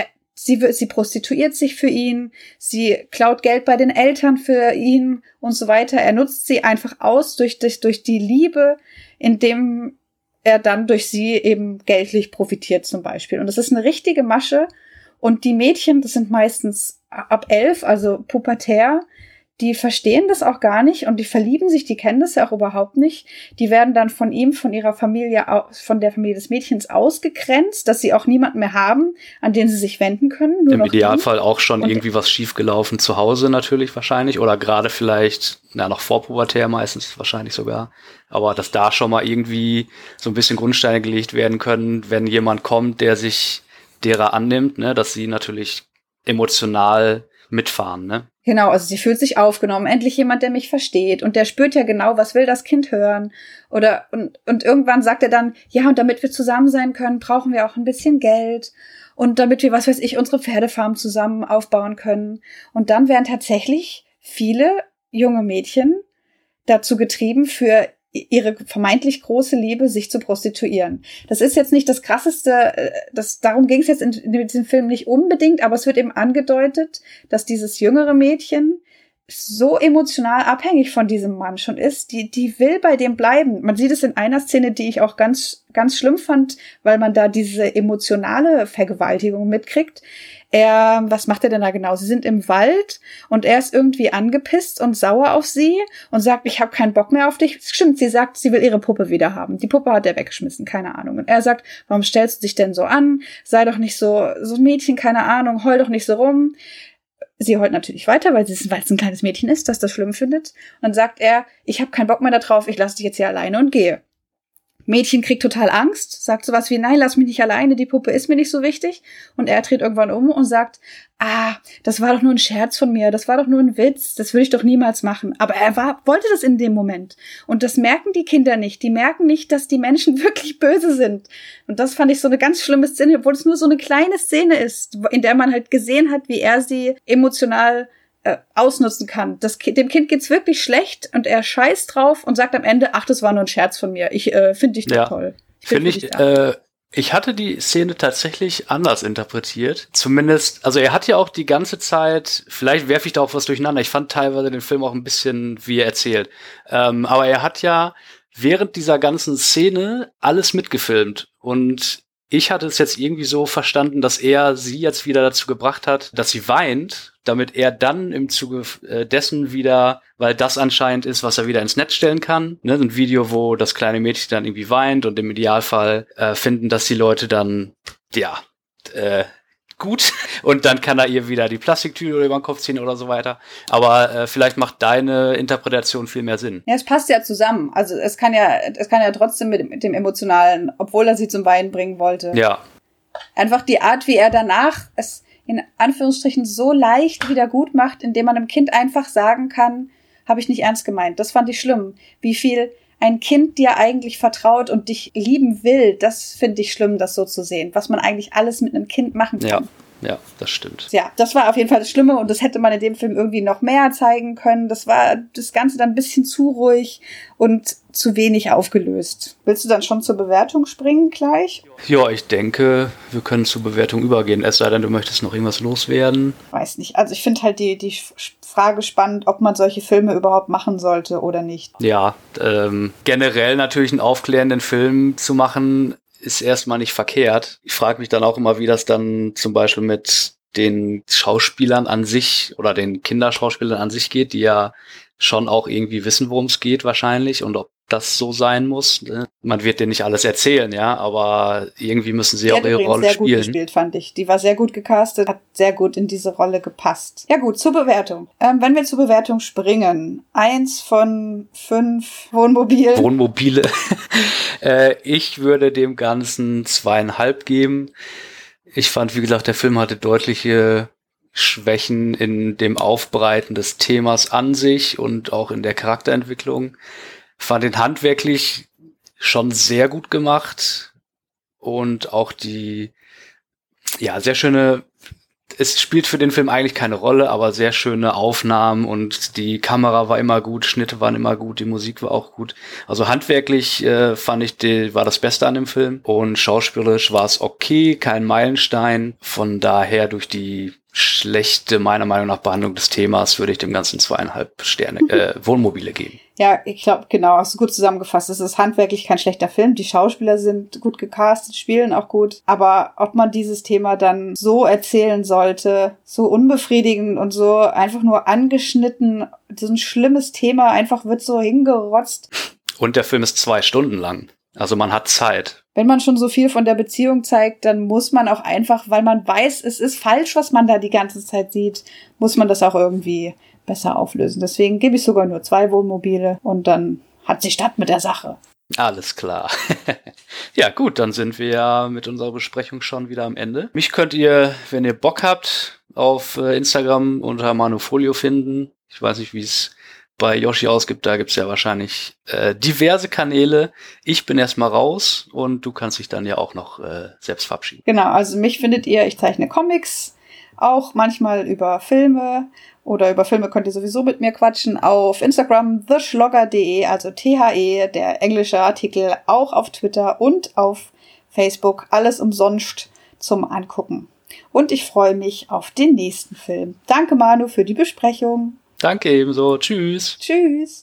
Sie prostituiert sich für ihn, sie klaut Geld bei den Eltern für ihn und so weiter. Er nutzt sie einfach aus durch die Liebe, indem er dann durch sie eben geldlich profitiert zum Beispiel. Und das ist eine richtige Masche. Und die Mädchen, das sind meistens ab 11, also pubertär, die verstehen das auch gar nicht und die verlieben sich, die kennen das ja auch überhaupt nicht. Die werden dann von ihm, von ihrer Familie, von der Familie des Mädchens ausgegrenzt, dass sie auch niemanden mehr haben, an den sie sich wenden können. Nur im noch Idealfall auch schon irgendwie was schiefgelaufen zu Hause natürlich wahrscheinlich oder gerade vielleicht, noch vorpubertär meistens wahrscheinlich sogar. Aber dass da schon mal irgendwie so ein bisschen Grundsteine gelegt werden können, wenn jemand kommt, der sich derer annimmt, ne, dass sie natürlich emotional mitfahren, ne? Genau, also sie fühlt sich aufgenommen, endlich jemand, der mich versteht und der spürt ja genau, was will das Kind hören und irgendwann sagt er dann, ja, und damit wir zusammen sein können, brauchen wir auch ein bisschen Geld und damit wir, was weiß ich, unsere Pferdefarm zusammen aufbauen können und dann werden tatsächlich viele junge Mädchen dazu getrieben, für ihre vermeintlich große Liebe, sich zu prostituieren. Das ist jetzt nicht das Krasseste, darum ging es jetzt in diesem Film nicht unbedingt, aber es wird eben angedeutet, dass dieses jüngere Mädchen so emotional abhängig von diesem Mann schon ist, die will bei dem bleiben. Man sieht es in einer Szene, die ich auch ganz, ganz schlimm fand, weil man da diese emotionale Vergewaltigung mitkriegt. Was macht er denn da genau? Sie sind im Wald und er ist irgendwie angepisst und sauer auf sie und sagt, ich habe keinen Bock mehr auf dich. Stimmt, sie sagt, sie will ihre Puppe wieder haben. Die Puppe hat er weggeschmissen, keine Ahnung. Und er sagt, warum stellst du dich denn so an? Sei doch nicht so ein Mädchen, keine Ahnung, heul doch nicht so rum. Sie heult natürlich weiter, weil es ein kleines Mädchen ist, das schlimm findet. Und dann sagt er, ich habe keinen Bock mehr darauf, ich lasse dich jetzt hier alleine und gehe. Mädchen kriegt total Angst, sagt sowas wie, nein, lass mich nicht alleine, die Puppe ist mir nicht so wichtig. Und er dreht irgendwann um und sagt, das war doch nur ein Scherz von mir, das war doch nur ein Witz, das würde ich doch niemals machen. Aber wollte das in dem Moment. Und das merken die Kinder nicht. Die merken nicht, dass die Menschen wirklich böse sind. Und das fand ich so eine ganz schlimme Szene, obwohl es nur so eine kleine Szene ist, in der man halt gesehen hat, wie er sie emotional ausnutzen kann. Dem Kind geht's wirklich schlecht und er scheißt drauf und sagt am Ende, ach, das war nur ein Scherz von mir. Ich finde dich doch toll. Ich hatte die Szene tatsächlich anders interpretiert. Zumindest, also er hat ja auch die ganze Zeit, vielleicht werfe ich da auch was durcheinander, ich fand teilweise den Film auch ein bisschen, wie er erzählt. Aber er hat ja während dieser ganzen Szene alles mitgefilmt und ich hatte es jetzt irgendwie so verstanden, dass er sie jetzt wieder dazu gebracht hat, dass sie weint, damit er dann im Zuge dessen wieder, weil das anscheinend ist, was er wieder ins Netz stellen kann, ne, ein Video, wo das kleine Mädchen dann irgendwie weint und im Idealfall finden, dass die Leute dann, gut und dann kann er ihr wieder die Plastiktüte über den Kopf ziehen oder so weiter. Aber vielleicht macht deine Interpretation viel mehr Sinn. Ja, es passt ja zusammen. Also es kann ja trotzdem mit dem Emotionalen, obwohl er sie zum Weinen bringen wollte. Ja. Einfach die Art, wie er danach es in Anführungsstrichen so leicht wieder gut macht, indem man einem Kind einfach sagen kann, habe ich nicht ernst gemeint. Das fand ich schlimm. Wie viel ein Kind dir eigentlich vertraut und dich lieben will, das finde ich schlimm, das so zu sehen. Was man eigentlich alles mit einem Kind machen kann. Ja, das stimmt. Ja, das war auf jeden Fall das Schlimme und das hätte man in dem Film irgendwie noch mehr zeigen können. Das war das Ganze dann ein bisschen zu ruhig und zu wenig aufgelöst. Willst du dann schon zur Bewertung springen gleich? Ja, ich denke, wir können zur Bewertung übergehen. Es sei denn, du möchtest noch irgendwas loswerden. Weiß nicht. Also ich finde halt die Frage spannend, ob man solche Filme überhaupt machen sollte oder nicht. Ja, generell natürlich einen aufklärenden Film zu machen, ist erstmal nicht verkehrt. Ich frage mich dann auch immer, wie das dann zum Beispiel mit den Schauspielern an sich oder den Kinderschauspielern an sich geht, die ja schon auch irgendwie wissen, worum es geht wahrscheinlich und ob das so sein muss. Ne? Man wird dir nicht alles erzählen, ja, aber irgendwie müssen sie auch ihre Rolle spielen. Die hat sehr gut gespielt, fand ich. Die war sehr gut gecastet, hat sehr gut in diese Rolle gepasst. Ja gut, zur Bewertung. Wenn wir zur Bewertung springen, 1 von 5 Wohnmobile. Ich würde dem Ganzen 2,5 geben. Ich fand, wie gesagt, der Film hatte deutliche Schwächen in dem Aufbereiten des Themas an sich und auch in der Charakterentwicklung. Fand den handwerklich schon sehr gut gemacht und auch die, ja, sehr schöne, es spielt für den Film eigentlich keine Rolle, aber sehr schöne Aufnahmen und die Kamera war immer gut, Schnitte waren immer gut, die Musik war auch gut. Also handwerklich fand ich, war das Beste an dem Film und schauspielerisch war es okay, kein Meilenstein. Von daher durch die schlechte, meiner Meinung nach, Behandlung des Themas würde ich dem Ganzen 2,5 Sterne Wohnmobile geben. Ja, ich glaube, genau, hast du gut zusammengefasst. Es ist handwerklich kein schlechter Film. Die Schauspieler sind gut gecastet, spielen auch gut. Aber ob man dieses Thema dann so erzählen sollte, so unbefriedigend und so einfach nur angeschnitten, so ein schlimmes Thema einfach wird so hingerotzt. Und der Film ist 2 Stunden lang. Also man hat Zeit. Wenn man schon so viel von der Beziehung zeigt, dann muss man auch einfach, weil man weiß, es ist falsch, was man da die ganze Zeit sieht, muss man das auch irgendwie besser auflösen. Deswegen gebe ich sogar nur 2 Wohnmobile und dann hat sie statt mit der Sache. Alles klar. Ja gut, dann sind wir ja mit unserer Besprechung schon wieder am Ende. Mich könnt ihr, wenn ihr Bock habt, auf Instagram unter Manufolio finden. Ich weiß nicht, wie es bei Yoshi ausgibt, da gibt's ja wahrscheinlich diverse Kanäle. Ich bin erstmal raus und du kannst dich dann ja auch noch selbst verabschieden. Genau, also mich findet ihr, ich zeichne Comics, auch manchmal über Filme oder über Filme könnt ihr sowieso mit mir quatschen, auf Instagram theschlogger.de, also THE, der englische Artikel, auch auf Twitter und auf Facebook, alles umsonst zum Angucken. Und ich freue mich auf den nächsten Film. Danke Manu für die Besprechung. Danke ebenso. Tschüss. Tschüss.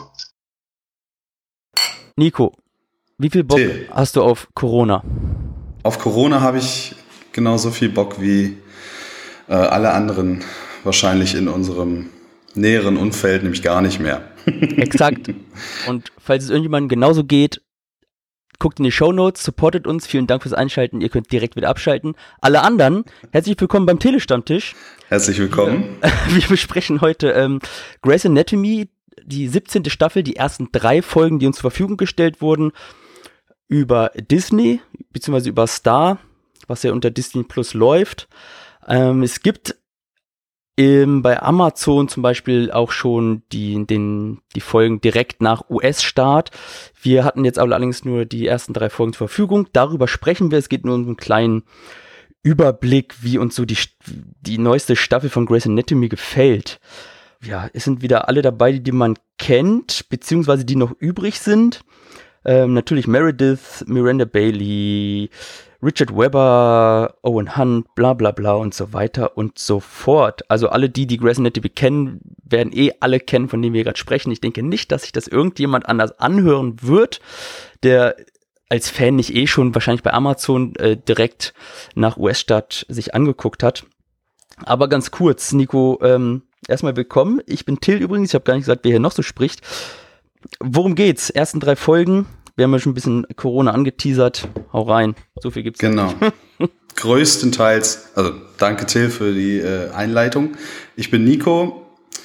Nico, wie viel Bock hast du auf Corona? Auf Corona habe ich genauso viel Bock wie alle anderen wahrscheinlich in unserem näheren Umfeld, nämlich gar nicht mehr. Exakt. Und falls es irgendjemandem genauso geht, guckt in die Shownotes, supportet uns. Vielen Dank fürs Einschalten. Ihr könnt direkt wieder abschalten. Alle anderen, herzlich willkommen beim Telestammtisch. Herzlich willkommen. Wir besprechen heute Grey's Anatomy, die 17. Staffel, die ersten 3 Folgen, die uns zur Verfügung gestellt wurden, über Disney, beziehungsweise über Star, was ja unter Disney Plus läuft. Es gibt bei Amazon zum Beispiel auch schon die Folgen direkt nach US-Start. Wir hatten jetzt allerdings nur die ersten 3 Folgen zur Verfügung. Darüber sprechen wir. Es geht nur um einen kleinen Überblick, wie uns so die neueste Staffel von Grey's Anatomy gefällt. Ja, es sind wieder alle dabei, die man kennt, beziehungsweise die noch übrig sind. Natürlich Meredith, Miranda Bailey, Richard Webber, Owen Hunt, bla bla bla und so weiter und so fort. Also alle die Grey's Anatomy kennen, werden alle kennen, von denen wir gerade sprechen. Ich denke nicht, dass sich das irgendjemand anders anhören wird, der als Fan nicht schon wahrscheinlich bei Amazon direkt nach US-Start sich angeguckt hat. Aber ganz kurz, Nico, erstmal willkommen. Ich bin Till übrigens, ich habe gar nicht gesagt, wer hier noch so spricht. Worum geht's? Ersten 3 Folgen. Wir haben ja schon ein bisschen Corona angeteasert. Hau rein. So viel gibt's Genau. größtenteils, also danke Till für die Einleitung. Ich bin Nico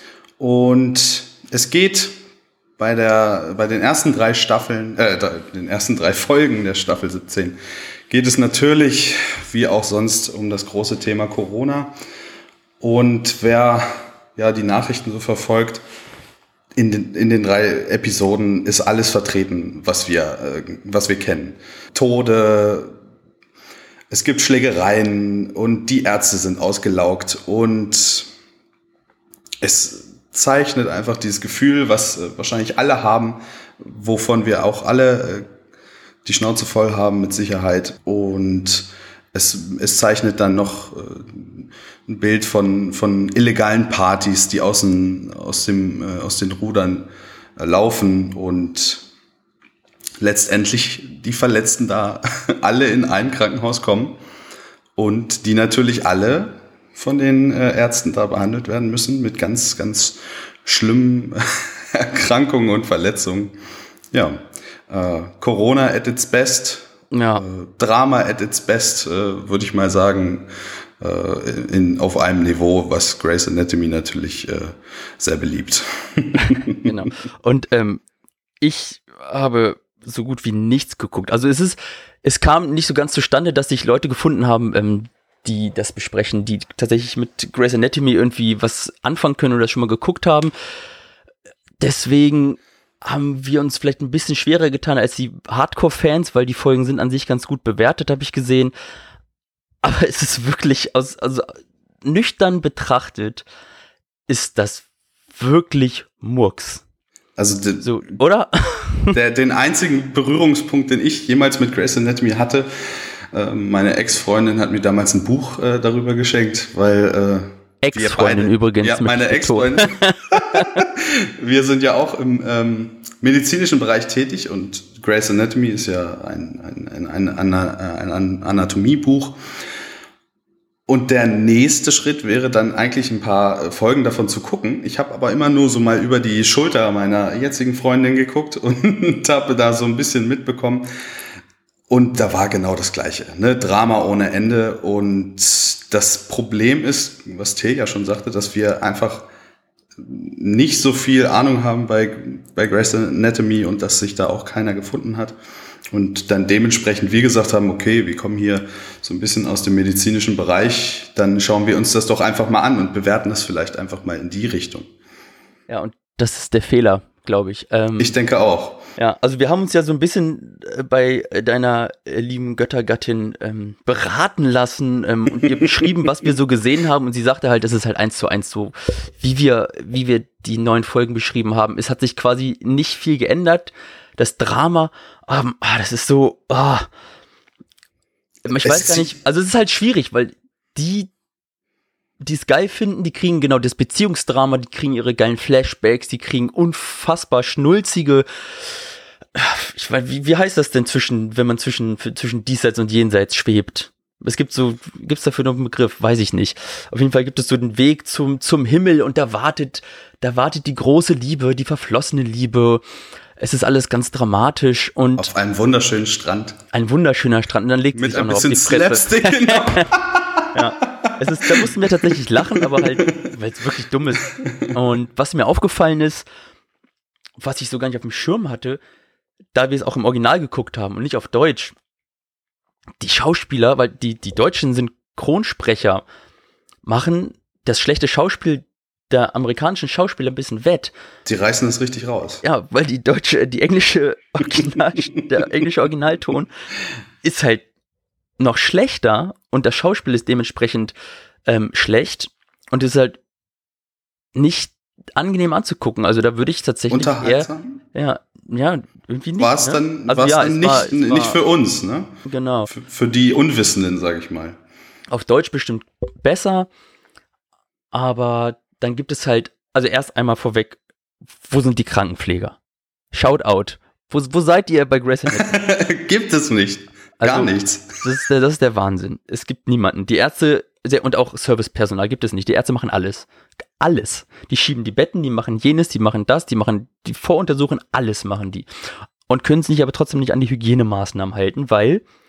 und es geht bei den ersten 3 Staffeln, den ersten 3 Folgen der Staffel 17 geht es natürlich, wie auch sonst, um das große Thema Corona. Und wer ja die Nachrichten so verfolgt, in den 3 Episoden ist alles vertreten, was wir kennen. Tode, es gibt Schlägereien und die Ärzte sind ausgelaugt und es zeichnet einfach dieses Gefühl, was wahrscheinlich alle haben, wovon wir auch alle die Schnauze voll haben mit Sicherheit. Und es zeichnet dann noch ein Bild von illegalen Partys, die aus den Rudern laufen und letztendlich die Verletzten da alle in ein Krankenhaus kommen und die natürlich alle von den Ärzten da behandelt werden müssen mit ganz, ganz schlimmen Erkrankungen und Verletzungen. Ja, Corona at its best, Drama at its best, würde ich mal sagen, auf einem Niveau, was Grey's Anatomy natürlich sehr beliebt. Genau. Und ich habe so gut wie nichts geguckt. Also es kam nicht so ganz zustande, dass sich Leute gefunden haben, die das besprechen, die tatsächlich mit Grey's Anatomy irgendwie was anfangen können oder das schon mal geguckt haben. Deswegen haben wir uns vielleicht ein bisschen schwerer getan als die Hardcore-Fans, weil die Folgen sind an sich ganz gut bewertet, habe ich gesehen. Aber es ist wirklich, also nüchtern betrachtet, ist das wirklich Murks. Also so, oder? Den einzigen Berührungspunkt, den ich jemals mit Grey's Anatomy hatte, meine Ex-Freundin hat mir damals ein Buch darüber geschenkt, weil Ex-Freundin übrigens. Ja, meine Ex-Freundin. Wir sind ja auch im medizinischen Bereich tätig und Grey's Anatomy ist ja ein Anatomiebuch. Und der nächste Schritt wäre dann eigentlich ein paar Folgen davon zu gucken. Ich habe aber immer nur so mal über die Schulter meiner jetzigen Freundin geguckt und habe da so ein bisschen mitbekommen. Und da war genau das Gleiche, ne? Drama ohne Ende. Und das Problem ist, was Till ja schon sagte, dass wir einfach nicht so viel Ahnung haben bei Grey's Anatomy und dass sich da auch keiner gefunden hat. Und dann dementsprechend wir gesagt haben, okay, wir kommen hier so ein bisschen aus dem medizinischen Bereich, dann schauen wir uns das doch einfach mal an und bewerten das vielleicht einfach mal in die Richtung. Ja, und das ist der Fehler, glaube ich. Ich denke auch. Ja, also wir haben uns ja so ein bisschen bei deiner lieben Göttergattin beraten lassen und ihr beschrieben, was wir so gesehen haben und sie sagte halt, das ist halt 1:1 so, wie wir die neuen Folgen beschrieben haben. Es hat sich quasi nicht viel geändert. Das Drama, das ist so, ich weiß gar nicht, also es ist halt schwierig, weil die es geil finden, die kriegen genau das Beziehungsdrama, die kriegen ihre geilen Flashbacks, die kriegen unfassbar schnulzige, ich weiß, wie heißt das denn wenn man zwischen diesseits und jenseits schwebt? Gibt's dafür noch einen Begriff? Weiß ich nicht. Auf jeden Fall gibt es so den Weg zum Himmel und da wartet die große Liebe, die verflossene Liebe. Es ist alles ganz dramatisch und auf einem wunderschönen Strand. Ein wunderschöner Strand und dann legt sich auch noch auf die Fresse. Mit ein bisschen Slapstick, genau. Ja. Da mussten wir tatsächlich lachen, aber halt, weil es wirklich dumm ist. Und was mir aufgefallen ist, was ich so gar nicht auf dem Schirm hatte, da wir es auch im Original geguckt haben und nicht auf Deutsch, die Schauspieler, weil die deutschen Synchronsprecher machen das schlechte Schauspiel der amerikanischen Schauspieler ein bisschen wett. Die reißen es richtig raus. Ja, weil der englische Originalton ist halt noch schlechter und das Schauspiel ist dementsprechend schlecht und ist halt nicht angenehm anzugucken. Also da würde ich tatsächlich unterhaltsam? Ja, irgendwie nicht. War es dann, nicht für uns, ne? Genau. Für die Unwissenden, sage ich mal. Auf Deutsch bestimmt besser, aber dann gibt es halt, also erst einmal vorweg, wo sind die Krankenpfleger? Shoutout. Wo seid ihr bei Grey's Anatomy? Gibt es nicht. Gar nichts. Das ist der Wahnsinn. Es gibt niemanden. Die Ärzte und auch Servicepersonal gibt es nicht. Die Ärzte machen alles. Alles. Die schieben die Betten, die machen jenes, die machen das, die machen die Voruntersuchungen, alles machen die. Und können es nicht, aber trotzdem nicht an die Hygienemaßnahmen halten, weil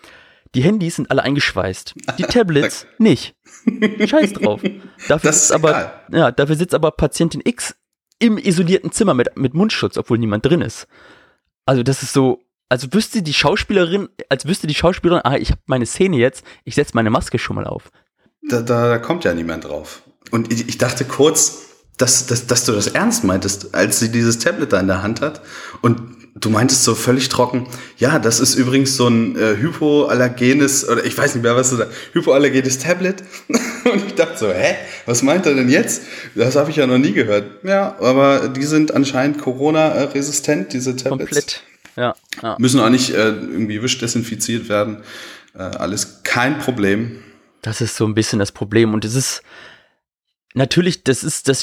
Die Handys sind alle eingeschweißt. Die Tablets nicht. Scheiß drauf. Dafür sitzt aber Patientin X im isolierten Zimmer mit Mundschutz, obwohl niemand drin ist. Also das ist so, als wüsste die Schauspielerin, ich habe meine Szene jetzt, ich setze meine Maske schon mal auf. Da kommt ja niemand drauf. Und ich dachte kurz, dass du das ernst meintest, als sie dieses Tablet da in der Hand hat. Und du meintest so völlig trocken, ja, das ist übrigens so ein hypoallergenes, oder ich weiß nicht mehr, was du da, hypoallergenes Tablet. Und ich dachte so, was meint er denn jetzt? Das habe ich ja noch nie gehört. Ja, aber die sind anscheinend Corona-resistent, diese Tablets. Komplett, ja. Müssen auch nicht irgendwie wischdesinfiziert werden. Alles kein Problem. Das ist so ein bisschen das Problem. Und es ist natürlich, die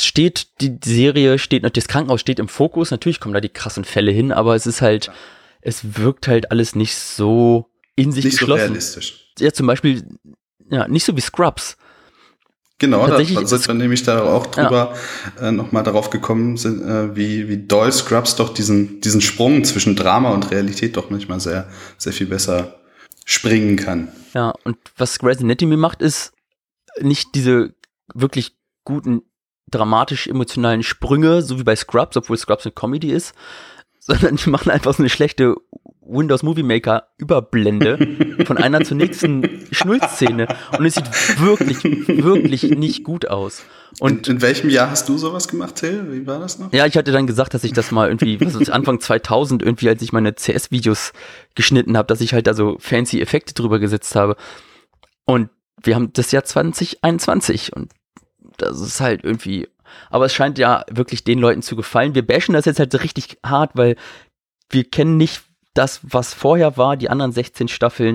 Serie steht, das Krankenhaus steht im Fokus, natürlich kommen da die krassen Fälle hin, aber es ist halt, es wirkt halt alles nicht so in sich geschlossen. Nicht so realistisch. Ja, zum Beispiel, nicht so wie Scrubs. Genau, da sind wir nämlich da auch drüber nochmal darauf gekommen sind, wie doll Scrubs doch diesen Sprung zwischen Drama und Realität doch manchmal sehr, sehr viel besser springen kann. Ja, und was Grey's Anatomy macht, ist nicht diese wirklich guten, dramatisch-emotionalen Sprünge, so wie bei Scrubs, obwohl Scrubs eine Comedy ist, sondern die machen einfach so eine schlechte Windows Movie Maker Überblende von einer zur nächsten Schnullszene und es sieht wirklich, wirklich nicht gut aus. Und in welchem Jahr hast du sowas gemacht, Till? Wie war das noch? Ja, ich hatte dann gesagt, dass ich das mal irgendwie, Anfang 2000 irgendwie, als ich meine CS-Videos geschnitten habe, dass ich halt da so fancy Effekte drüber gesetzt habe. Und wir haben das Jahr 2021 und das ist halt irgendwie, aber es scheint ja wirklich den Leuten zu gefallen. Wir bashen das jetzt halt so richtig hart, weil wir kennen nicht das, was vorher war, die anderen 16 Staffeln,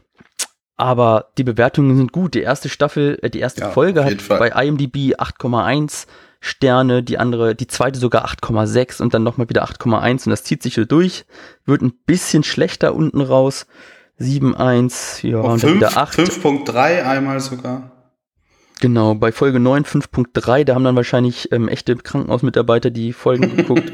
aber die Bewertungen sind gut. Die erste Folge hat bei IMDb 8,1 Sterne, die zweite sogar 8,6 und dann nochmal wieder 8,1 und das zieht sich so durch, wird ein bisschen schlechter unten raus, 7,1, ja, und dann wieder 8. 5,3 einmal sogar. Genau, bei Folge 9 5,3, da haben dann wahrscheinlich echte Krankenhausmitarbeiter die Folgen geguckt.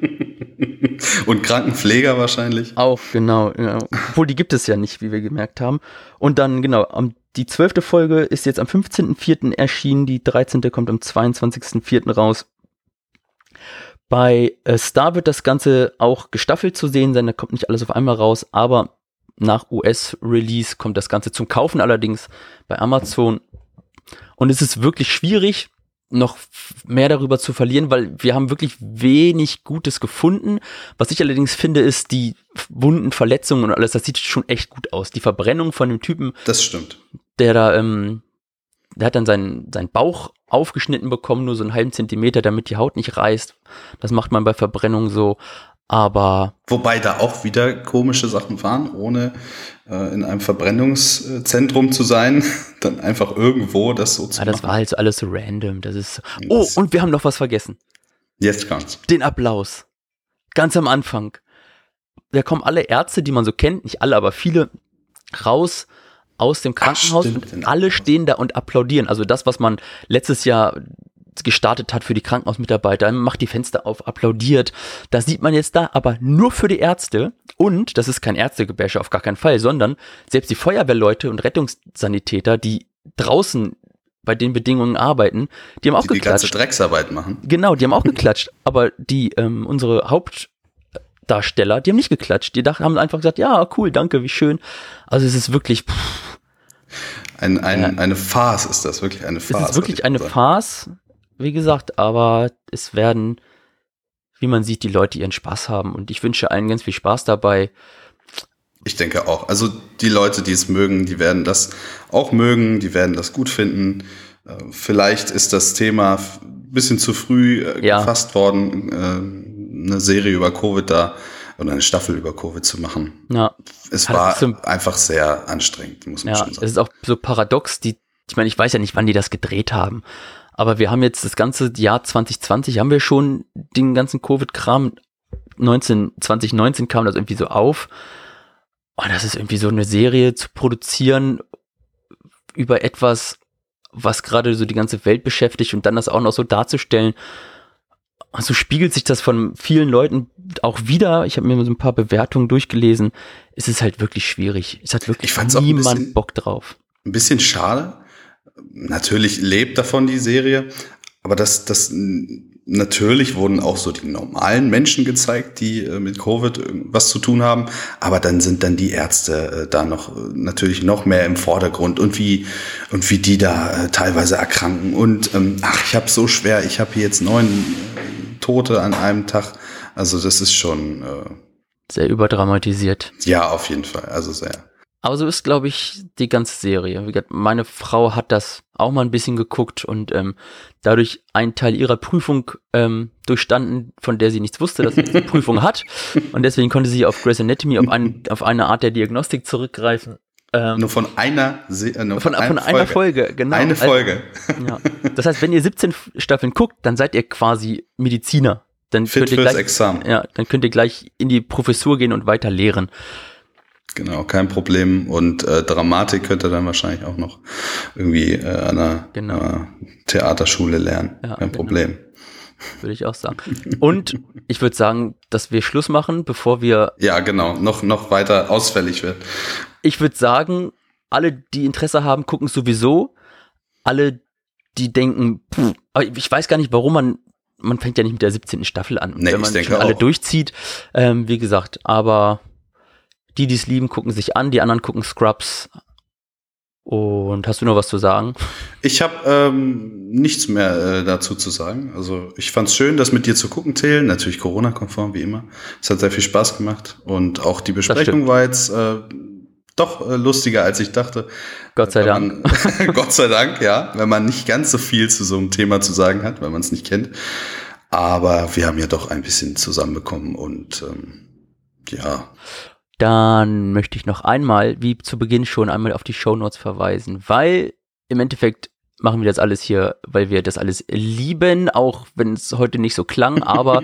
Und Krankenpfleger wahrscheinlich. Auch, genau. Ja. Obwohl, die gibt es ja nicht, wie wir gemerkt haben. Und dann, genau, die 12. Folge ist jetzt am 15.04. erschienen, die 13. kommt am 22.04. raus. Bei Star wird das Ganze auch gestaffelt zu sehen sein, da kommt nicht alles auf einmal raus, aber nach US-Release kommt das Ganze zum Kaufen allerdings bei Amazon. Und es ist wirklich schwierig, noch mehr darüber zu verlieren, weil wir haben wirklich wenig Gutes gefunden. Was ich allerdings finde, ist die Wunden, Verletzungen und alles, das sieht schon echt gut aus. Die Verbrennung von dem Typen. Das stimmt. Der hat dann seinen Bauch aufgeschnitten bekommen, nur so einen halben Zentimeter, damit die Haut nicht reißt. Das macht man bei Verbrennung so. Aber wobei da auch wieder komische Sachen waren, ohne in einem Verbrennungszentrum zu sein, dann einfach irgendwo das so zu machen. Das war halt so alles so random. Das ist so. Und wir haben noch was vergessen. Jetzt kommt's. Den Applaus. Ganz am Anfang. Da kommen alle Ärzte, die man so kennt, nicht alle, aber viele, raus aus dem Krankenhaus und alle stehen da und applaudieren. Also das, was man letztes Jahr gestartet hat für die Krankenhausmitarbeiter, macht die Fenster auf, applaudiert. Das sieht man jetzt da, aber nur für die Ärzte. Und das ist kein Ärztegebäsche, auf gar keinen Fall, sondern selbst die Feuerwehrleute und Rettungssanitäter, die draußen bei den Bedingungen arbeiten, die haben auch geklatscht. Die ganze Drecksarbeit machen. Genau, die haben auch geklatscht. Aber die unsere Hauptdarsteller, die haben nicht geklatscht. Die haben einfach gesagt, ja, cool, danke, wie schön. Also es ist wirklich eine Farce ist das, wirklich eine Farce. Es ist wirklich eine Farce. Wie gesagt, aber es werden, wie man sieht, die Leute ihren Spaß haben und ich wünsche allen ganz viel Spaß dabei. Ich denke auch. Also die Leute, die es mögen, die werden das auch mögen, die werden das gut finden. Vielleicht ist das Thema ein bisschen zu früh gefasst worden, eine Serie über Covid oder eine Staffel über Covid zu machen. Ja. Es war einfach sehr anstrengend, muss man schon sagen. Es ist auch so paradox, ich meine, ich weiß ja nicht, wann die das gedreht haben. Aber wir haben jetzt das ganze Jahr 2020, haben wir schon den ganzen Covid-Kram, 2019 kam das irgendwie so auf. Und das ist irgendwie so eine Serie zu produzieren über etwas, was gerade so die ganze Welt beschäftigt und dann das auch noch so darzustellen. so spiegelt sich das von vielen Leuten auch wieder. Ich habe mir so ein paar Bewertungen durchgelesen. Es ist halt wirklich schwierig. Es hat wirklich niemand Bock drauf. Ein bisschen schade. Natürlich lebt davon die Serie, aber das natürlich wurden auch so die normalen Menschen gezeigt, die mit Covid was zu tun haben, aber dann sind dann die Ärzte da noch natürlich noch mehr im Vordergrund und wie die da teilweise erkranken und ich habe so schwer, ich habe hier jetzt 9 Tote an einem Tag, also das ist schon sehr überdramatisiert. Ja, auf jeden Fall, also sehr. Aber so ist, glaube ich, die ganze Serie. Wie gesagt, meine Frau hat das auch mal ein bisschen geguckt und dadurch einen Teil ihrer Prüfung durchstanden, von der sie nichts wusste, dass sie eine Prüfung hat. Und deswegen konnte sie auf Grey's Anatomy auf eine Art der Diagnostik zurückgreifen. Nur von einer Folge, genau. Eine Folge. Ja. Das heißt, wenn ihr 17 Staffeln guckt, dann seid ihr quasi Mediziner. Dann Fit fürs Examen. Ja, dann könnt ihr gleich in die Professur gehen und weiter lehren. Genau, kein Problem. Und Dramatik könnt ihr dann wahrscheinlich auch noch irgendwie an einer Theaterschule lernen. Ja, kein Problem. Würde ich auch sagen. Und ich würde sagen, dass wir Schluss machen, bevor wir... Ja, genau, noch weiter ausfällig wird. Ich würde sagen, alle, die Interesse haben, gucken sowieso. Alle, die denken, aber ich weiß gar nicht, warum man fängt ja nicht mit der 17. Staffel an. Nee, wenn man ich denke schon alle auch. durchzieht, wie gesagt, aber die es lieben, gucken sich an, die anderen gucken Scrubs. Und hast du noch was zu sagen? Ich habe nichts mehr dazu zu sagen. Also ich fand's schön, das mit dir zu gucken, Till. Natürlich Corona-konform, wie immer. Es hat sehr viel Spaß gemacht. Und auch die Besprechung war jetzt doch lustiger, als ich dachte. Gott sei Dank. Gott sei Dank, ja. Wenn man nicht ganz so viel zu so einem Thema zu sagen hat, weil man es nicht kennt. Aber wir haben ja doch ein bisschen zusammenbekommen und ja. Dann möchte ich noch einmal, wie zu Beginn schon, einmal auf die Shownotes verweisen, weil im Endeffekt machen wir das alles hier, weil wir das alles lieben, auch wenn es heute nicht so klang, aber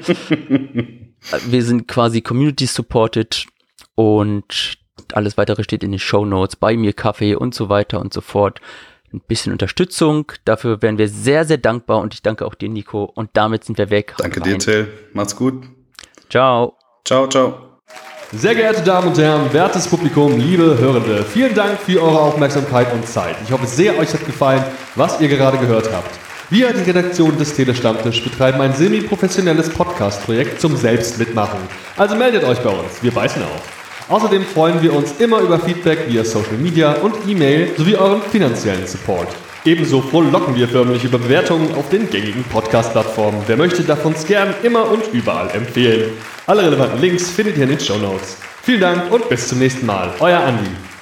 wir sind quasi Community-supported und alles weitere steht in den Shownotes, bei mir Kaffee und so weiter und so fort. Ein bisschen Unterstützung, dafür wären wir sehr, sehr dankbar und ich danke auch dir, Nico, und damit sind wir weg. Danke dir, Till. Macht's gut. Ciao. Ciao, ciao. Sehr geehrte Damen und Herren, wertes Publikum, liebe Hörende, vielen Dank für eure Aufmerksamkeit und Zeit. Ich hoffe sehr, euch hat gefallen, was ihr gerade gehört habt. Wir, die Redaktion des Telestammtisch, betreiben ein semi-professionelles Podcast-Projekt zum Selbstmitmachen. Also meldet euch bei uns, wir beißen auf. Außerdem freuen wir uns immer über Feedback via Social Media und E-Mail sowie euren finanziellen Support. Ebenso frohlocken wir förmlich über Bewertungen auf den gängigen Podcast-Plattformen. Wer möchte, darf uns gern immer und überall empfehlen. Alle relevanten Links findet ihr in den Shownotes. Vielen Dank und bis zum nächsten Mal. Euer Andi.